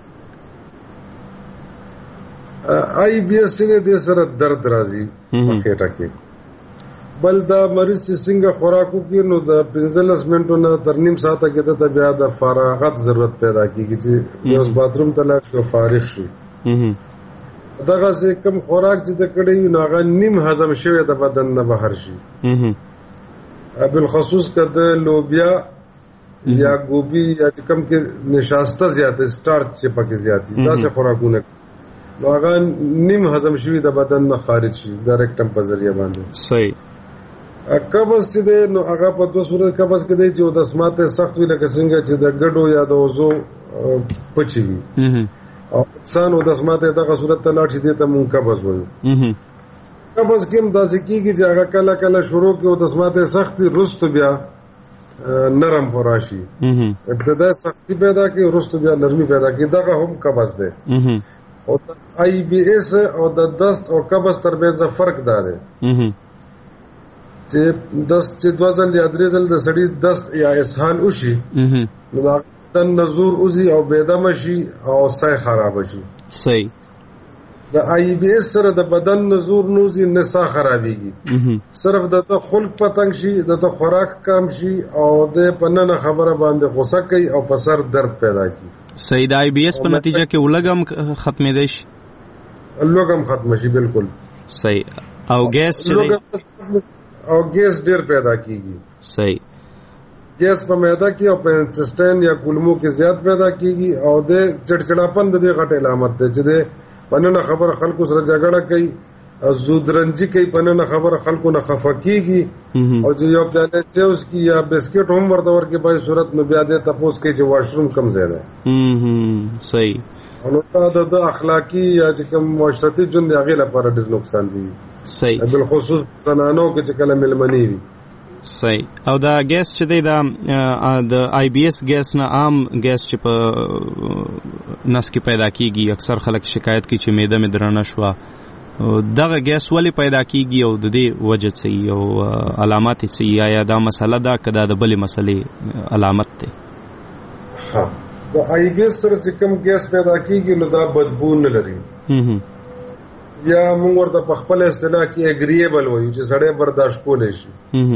آی بی ایس کې د سره درد راځي په خېټه کې بل دا مریض چې څنګه خوراکو کې نو د پنځلس منټو نه تر نیم ساعته کې ته بیا د فراغت ضرورت پیدا کیږي چې اوس باتروم ته لاړ شي او فارغ شي. دغه څه کم خوراک چې د کړي نو هغه نیم هضم شوی د بدن نه بهر شي. بالخصوص کده لوبیا یا ګوبي یا چې کم کې نشاسته زیاته سٹارچ چې پکې زیاتی دا څه خوراکونه نو هغه نیم هضم شوی د بدن نه خارج شي ډایرکټم په ذریعہ باندې. صحیح. قبض چې دی نو هغه په دوه صورت قبض کې دی چې د سماته سخت وي لکه څنګه چې د ګډو یا د وزو پچی وي او انسان د سماته دغه صورت ته لاړ شي دی ته مونږ قبض وایو. قبض کې هم داسې کېږي چې هغه کله کله شروع کې د سماته سختي رست بیا نرم فراشي ابتدا سختی پیدا کې رست بیا نرمي پیدا کې دغه هم قبض دی. او د آی بی ایس او د دست او قبض ترمنځ فرق دا دی چې دست چې دوه ځل یا درې ځل د سړي دست یا اسهال وشي نو د نزور اوزي او بېدمه شي او سای خراب شي. صحیح. د آی بی ایس سره د بدن نزور نوزي نه سا خرابېږي صرف د ته خلق پتنګ شي د ته خوراک کم شي او د پننه خبره باندې غوسه کوي او په سر درد پیدا کوي. صحیح. د آی بی ایس په نتیجه کې ولګم ختمېدای شي. لوګم ختم شي بالکل. صحیح. او ګیس چې او ګیس ډیر پیدا کیږي. صحیح. ګیس په معده کې او په انټسټاین یا کولمو کې زیات پیدا کیږي او د چړچړاپن د دې غټ علامت ده چې د پننه خبر خلکو سره جګړه کوي زودرنجي کوي پننه خبر خلکو نه خفه کیږي او چې یو پیاله چوس کی یا بسکټ هم ورته ورکه په صورت نو بیا د تپوس کې چې واشروم کم زیاده. هم صحیح. نو دا د اخلاقی یا چې کوم معاشرتي جون دی هغه لپاره ډېر نقصان دي. صحیح. بالخصوص زنانو کې چې کله ملمنی وي. صحیح. او دا ګیس چې دی دا د آی بی ایس ګیس نه عام ګیس چې په نس کې پیدا کیږي اکثر خلک شکایت کوي چې معده مې درنه شوه دغه ګیس ولې پیدا کیږي او د دې وجه څه او علامات څه یا دا مسله ده که دا د بلې مسلې علامت دی؟ ها د آی بی ایس سره چې کوم ګیس پیدا کیږي نو دا بدبو نه لري یا موږ ورته په خپل اصطلاح کې اګریبل وایو چې سړی برداشت کولی شي.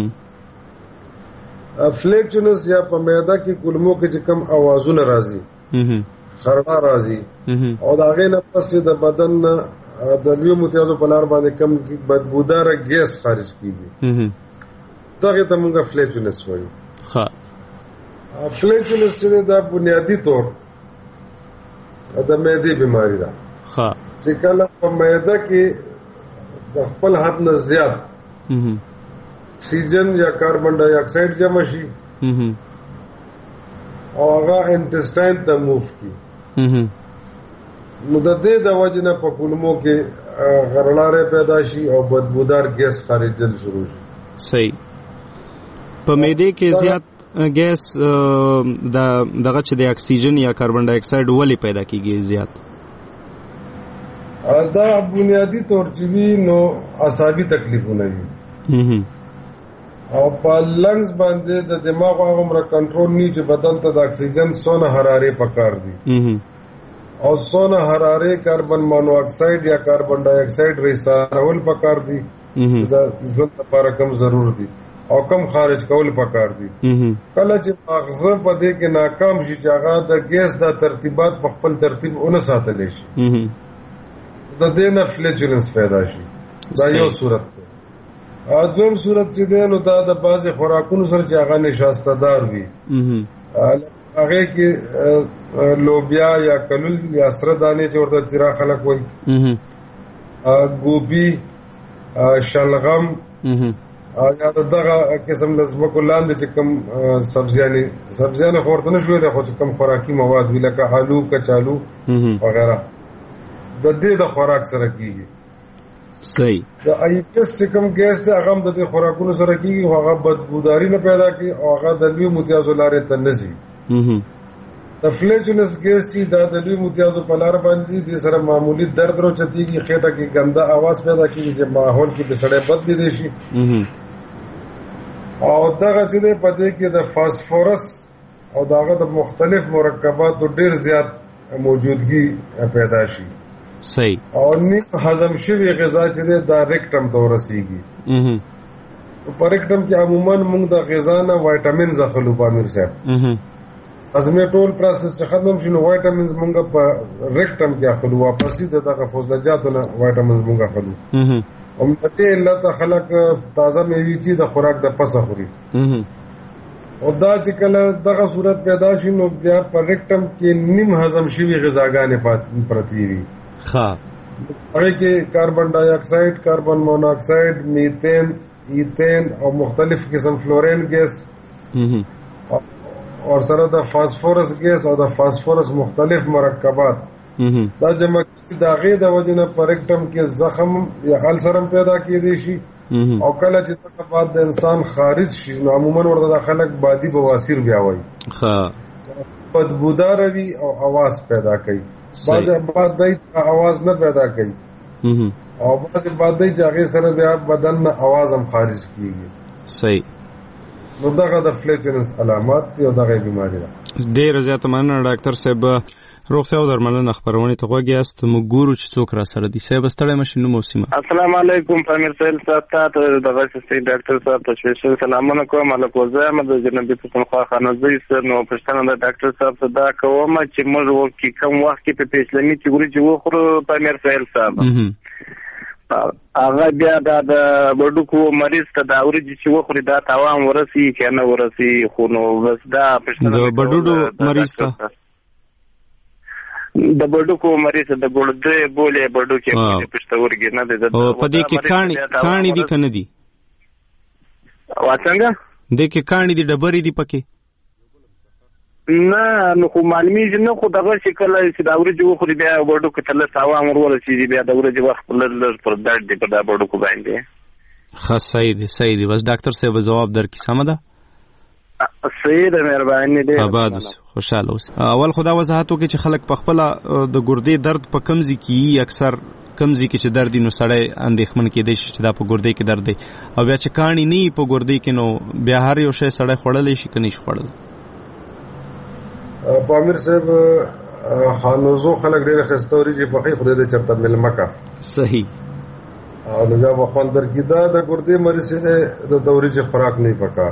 فلیکچونس یا په معده کې کولمو کې چې کوم اوازونه راځي خرړه راځي او د هغې نه پس د بدن نه د لیو متیازو په لار باندې کم بدبوداره ګیس خارج کیږي دغه ته موږ فلیکچونس وایو. ښه. فلیکچونس چې دا بنیادی طور د معدې بیماری ده. ښه. چې کله په معده کې د خپل حد نه زیات اکسیجن یا کاربن ډای اکساید جمع شي او هغه انټسټاین ته موف کی نو د دې د وجې نه په کولمو کې غرړاره پیدا شي او بدبودار ګیس خارجل شروع شي. صحیح. په معده کې زیات ګیس دغه چې د اکسیجن یا کاربن ډای اکساید ولې پیدا کیږي زیات؟ دا بنیادی طور چې وی نو اعصابي تکلیفونه وي او په لنګز باندې د دماغ هغه کنټرول نه چې بدن ته د اکسیجن سونه حرارت پکار دي او څونه حرارې کاربن مونو اکساید یا کاربن ډای اکساید ریسارول پکار دي دا ژوند لپاره کم ضرور دي او کم خارج کول پکار دي. کله چې مغزه په دې کې ناکام شي چې هغه د ګیس د ترتیبات په خپل ترتیب اون ساتلی شي د دې نه فلیچولنس پیدا شي. دا یو صورت دی. دویم صورت چې دی نو دا د بعضې خوراکونو سره چې هغه نشاسته دار وي هغې کې لوبیا یا کلول یا سره دانې چې ورته تیرا خلک وایي ګوبي شلغم یا د دغه قسم د ځمکو لاندې چې کوم سبزیانې سبزیانې خو ورته نه شو ویلی خو چې کوم خوراکي مواد وي لکه آلو کچالو وغیره د دې د خوراک سره کېږي. صحیح. د آیټس چې کوم ګیس دی هغه هم د دې خوراکونو سره کېږي خو هغه بدبوداري نه پیدا کوي او هغه د لویو متیازو لارې ته نه ځي. د فلیچولنس ګیس چې دا د لویو متیازو په لار باندې دې سره معمولی درد راوچتېږي خېټه کې ګنده اواز پیدا کېږي چې ماحول کې به سړی بد لیدی شي او دغه چې دی په دې کې د فاسفورس او دغه د مختلف مرکباتو ډېر زیات موجودګي پیدا شي. صحیح. او نیم هضم شوی غذا چې دی دا ریکټم ته ورسېږي. په ریکټم کې عموما موږ د غذا نه وایټامینز اخلو په امیر صاحب هضمي ټول پروسس چې ختم شي نو وایټامینز موږ په ریکټم کې اخلو واپسې د دغه فوزلجاتو نه وایټامینز موږ اخلو او مته علت خلک تازه میوې چې د خوراک د پسه خوري او دا چې کله دغه صورت پیدا شي نو بیا په ریکټم کې نیم هضم شوی غذاګانې پرتې وي. ها هغه کې کاربن ډای اکساید کاربن مونو اکساید میتین ایتین او مختلف قسم فلورین ګیس اور سره د فاسفورس ګیس او د فاسفورس مختلف مرکبات دا جمع د هغې د وجې نه په ریکټم کې زخم یا السرم پیدا کېدی شي او کله چې دغه بعد د انسان خارج شي نو عموما ورته د خلک بادي بواسیر بیا وایي بدبوداره وي او اواز پیدا کوي. بعضې بعد دی اواز نه پیدا کوي او بعضې بعد دی چې هغې سره بیا بدن نه اواز هم خارج کېږي. صحیح. نو دغه د فلیچولنس علامات دي او دغه بیماری ده. ډېره زیاته مننه ډاکټر صاحب. روغتیا او درملنه خبرونه ته غوږ یاست. موږ ګورو چې څوک را سره دي. صاحب ستړی مشي نوم او سیمه. السلام علیکم پامیر صاحب ته دغه سیستم ډاکټر صاحب ته سپیشل سلامونه کوم. الکو زما د جنبي پښتونخوا خانزوی سر نو پښتنه د ډاکټر صاحب ته دا کوم چې موږ وکي کوم وخت کې په پیسلمي چې ګوري چې وخورو پامیر صاحب هغه بیا دا د بډوکو مریض ته دا ورځي چې وخوري دا تاوان ورسي کنه ورسي خو نو بس دا پښتنه د بډوډو مریض ته د بډوکو مریض د ګړدې بولې بډوکې پښتورګي نه ده او په دې کې کاڼي کاڼي دي کنه دي واڅنګه دې کې کاڼي دي ډبرې دي پکې نه نو خو معلومیږي نه خو دغه شکل چې دا ورځ وخوري بیا بډوکو ته له تاوان ورسي بیا د ورځ وخت لږ پر درد دی په دا بډوکو باندې. ښه صحیح دی صحیح دی. بس ډاکټر صاحب جواب درکړي سمه ده. صحیح ده مهرباني دی. آباد اوس خوشاله اوس. اول خدا وضاحت وکړي چې خلک په خپل د ګردې درد په کمزي کې اکثر کمزي کې چې درد نو سړی اندېښمن کېدی شي چې دا په ګردې کې درد دی او بیا چې کاڼي نه په ګردې کې نو بیا هر یو شی سړی خوړلی شي که نه شي خوړلی. پامیر صاحب خانوزو خلک ډېره ښایسته وریجې پخوي خدای دې چېرته مېلمه کا. صحیح. او نو بیا به خوند درکړي. دا د ګردې مریض دی د وریجې خوراک نه وي پکار.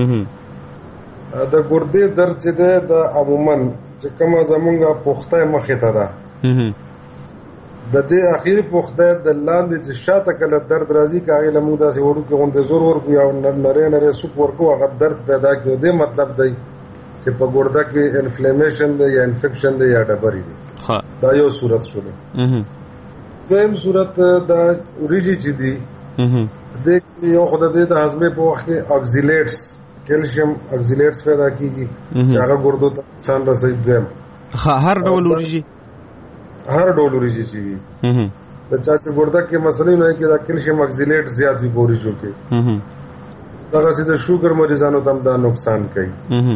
د ګردې درد چې دی د عموما چې کومه زمونږ پوخته مخې ته ده د دې اخري پوخته د لاندې چې شاته کله درد راځي که هغې له موږ داسې وړوکې غوندې زور ورکړو یا نری نری سوپ ورکړو هغه درد پیدا کړي. دې مطلب دی چې په ګرده کې انفلیمیشن دی یا انفیکشن دی یا ډبرې دی. دا یو صورت شوله. دویم صورت دا وریجې چې دي دې یو خو د دې د هضمې په وخت کې اکزیلیټس کیلشیم اکزیلیټس پیدا کېږي چې هغه ګردو ته نقصان رسوي. دویم هر ډول وریجې هر ډول وریجې چې وي د چا چې ګرده کې مسلې نه کې دا کیلشیم اکزیلیټ زیات وي په وریجو کې دغسې د شوګر مریضانو ته هم دا نقصان کوي.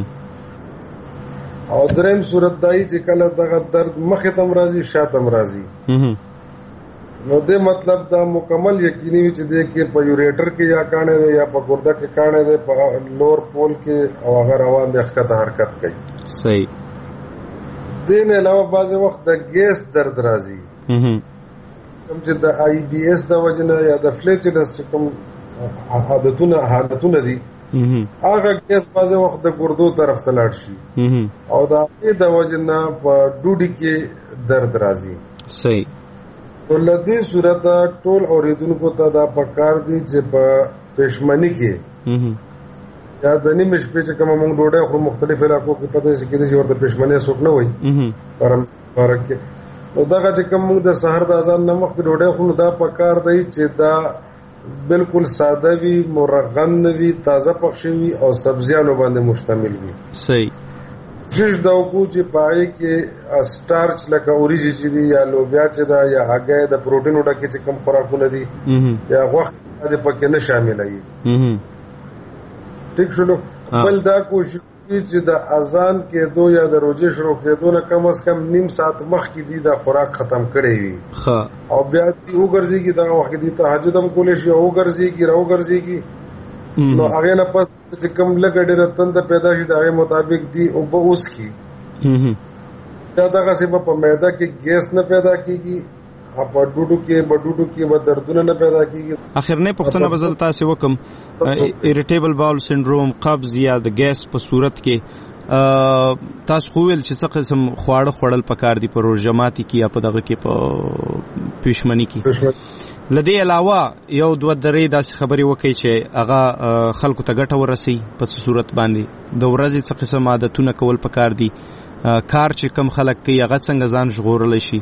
او دریم صورت دای چې کله دغه درد مخې ته هم راځي شاته هم راځي نو دې مطلب دا مکمل یقیني وي چې دې کې په یوریټر کې یا کاڼی دی یا په ګرده کې کاڼی دی په لور پول کې او هغه روان دی ښکته حرکت کوي. صحیح. دین علاوه بعض وخت د ګیس درد راځي کوم چې د آی بی ایس د وجنه یا د فلیچنس چې کوم عادتونه حالتونه دي هغه ګیس بعض وخت د ګردو طرف ته لاړ شي او دا د وجنه په ډوډۍ کې درد راځي. صحیح. ولدي صورت ټول اوریدونکو ته دا پکار دي چې په پښمنی کې یا د نیمه شپې چې کوم موږ ډوډۍ خو مختلف علاقو کې پته شي کېږي چې ورته پښمنی څوک نه وایي پرم فرق کې نو دا چې کوم موږ د سحر د اذان نمخ په ډوډۍ خو دا پکار دی چې دا بالکل ساده وي مرغن وي تازه پخشوي او سبزیانو باندې مشتمل وي. صحیح. جش دا کو چې پای کې سٹارچ لکه اوریجی چې دی یا لوبیا چې دا یا هغه د پروتین وډه کې کم خوراکونه دي یا وخت دې پکې نه شامل وي. ٹھیک شلو. بل دا کوشش چې د اذان کېدو یا د روزې شروع کېدو نه کم از کم نیم ساعت مخکې دی دا خوراک ختم کړی وي او بیا دی وګرځيږي دا وخت دی تهجد هم کولې شي او وګرځيږي راو ګرځيږي نو هغه نه پس چې کوم لګ ډېر تند پیدا شي دا مطابق دی او به اوس کی دا دغه سبب په معده کې ګیس نه پیدا کیږي په ډوډو کې بډوډو کې به دردونه نه پیدا کیږي. اخر نه پښتنه بزل تاسو وکم ایریټیبل باول سنډروم قبض یا د ګیس په صورت کې تاسو خو ویل چې څه قسم خواړه خوړل پکار دي په روزماتي کې یا په دغه کې په پښمنی کې لدی علاوه یو دوه درې داسې خبرې وکړي چې هغه خلکو ته ګټه ورسي په صورت باندې د ورځې څه قسم عادتونه کول پکار دي کار چې کم خلک کوي هغه څنګه ځان ژغورل شي.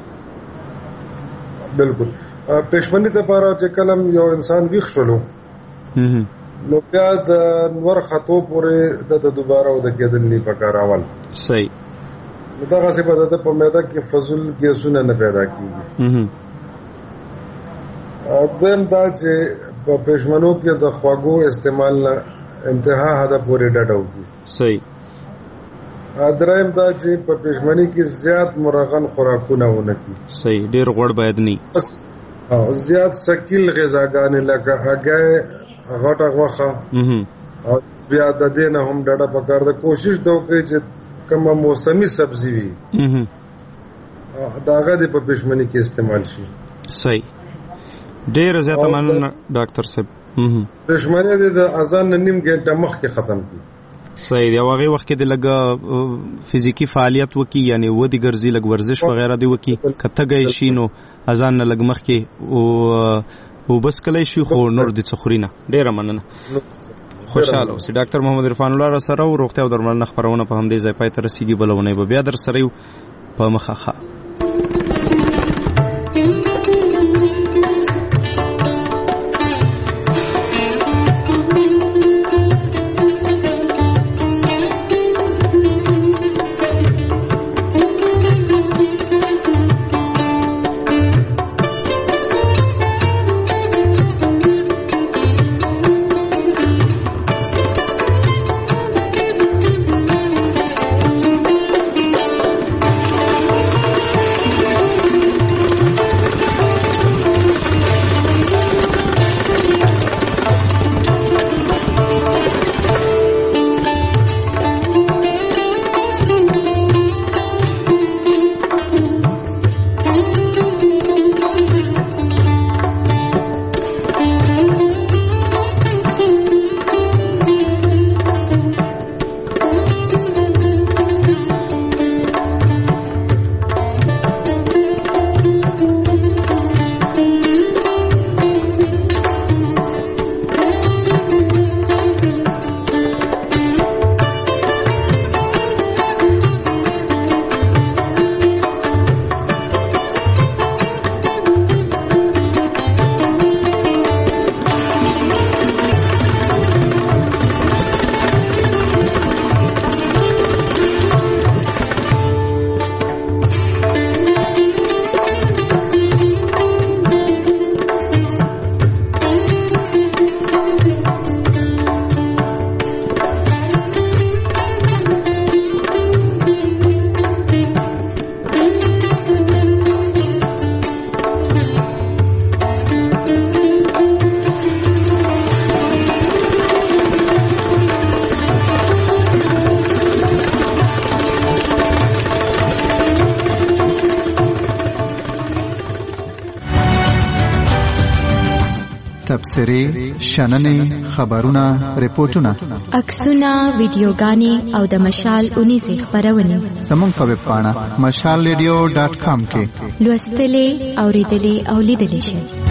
بالکل پښمنی ته پاره چې کلم یو انسان ویښ شولو نو بیا د نور خطو پورې د دوباره او د کېدل نه پکار اول. صحیح. دا غسی په دته په معده کې فضول ګیسونه نه پیدا کیږي. دیم دا چې په پښمنو کې د خواږو استعمال نه انتها حد پورې ډډه وکړي. صحیح. دریم دا چې په پښمنی کې زیات مرغن خوراکونه ونه کی. صحیح. ډیر غوړ باید نه او زیات سکیل غذاګانې لکه هګۍ غټه غوښه او بیا د دې نه هم ډډه پکار ده. کوشش دا وکړي چې کومه موسمي سبزي وي دا هغه د په پښمنی کې استعمال شي. صحیح. ډیر زیاته مننه ډاکټر صاحب. پښمنی د اذان نیم غنټه مخکې ختم کی. صحیح دی. هغه وخت کې د لګ فزیکی فعالیت وکي یعنی ودی ګرځي لګ ورزش وغیرہ دی وکي کته گئی شي نو اذان نه لګ مخ کې او او بس کله شي خو نور د څخورینه. ډیره مننه. خوشاله اوسئ. ډاکټر محمد عرفان الله را سره او روغتیا او درملنه خبرونه په همدې ځای پای ته رسیدي. بلونه به بیا در سره یو په مخه. تبصرې شننې خبرونه ریپورتونه عکسونه ویډیوګانې او د مشال اونیزې خپرونې زموږ په ویب پاڼه مشال ریډیو ډاټ کام کې لوستلې اوریدلې او لیدلې شئ.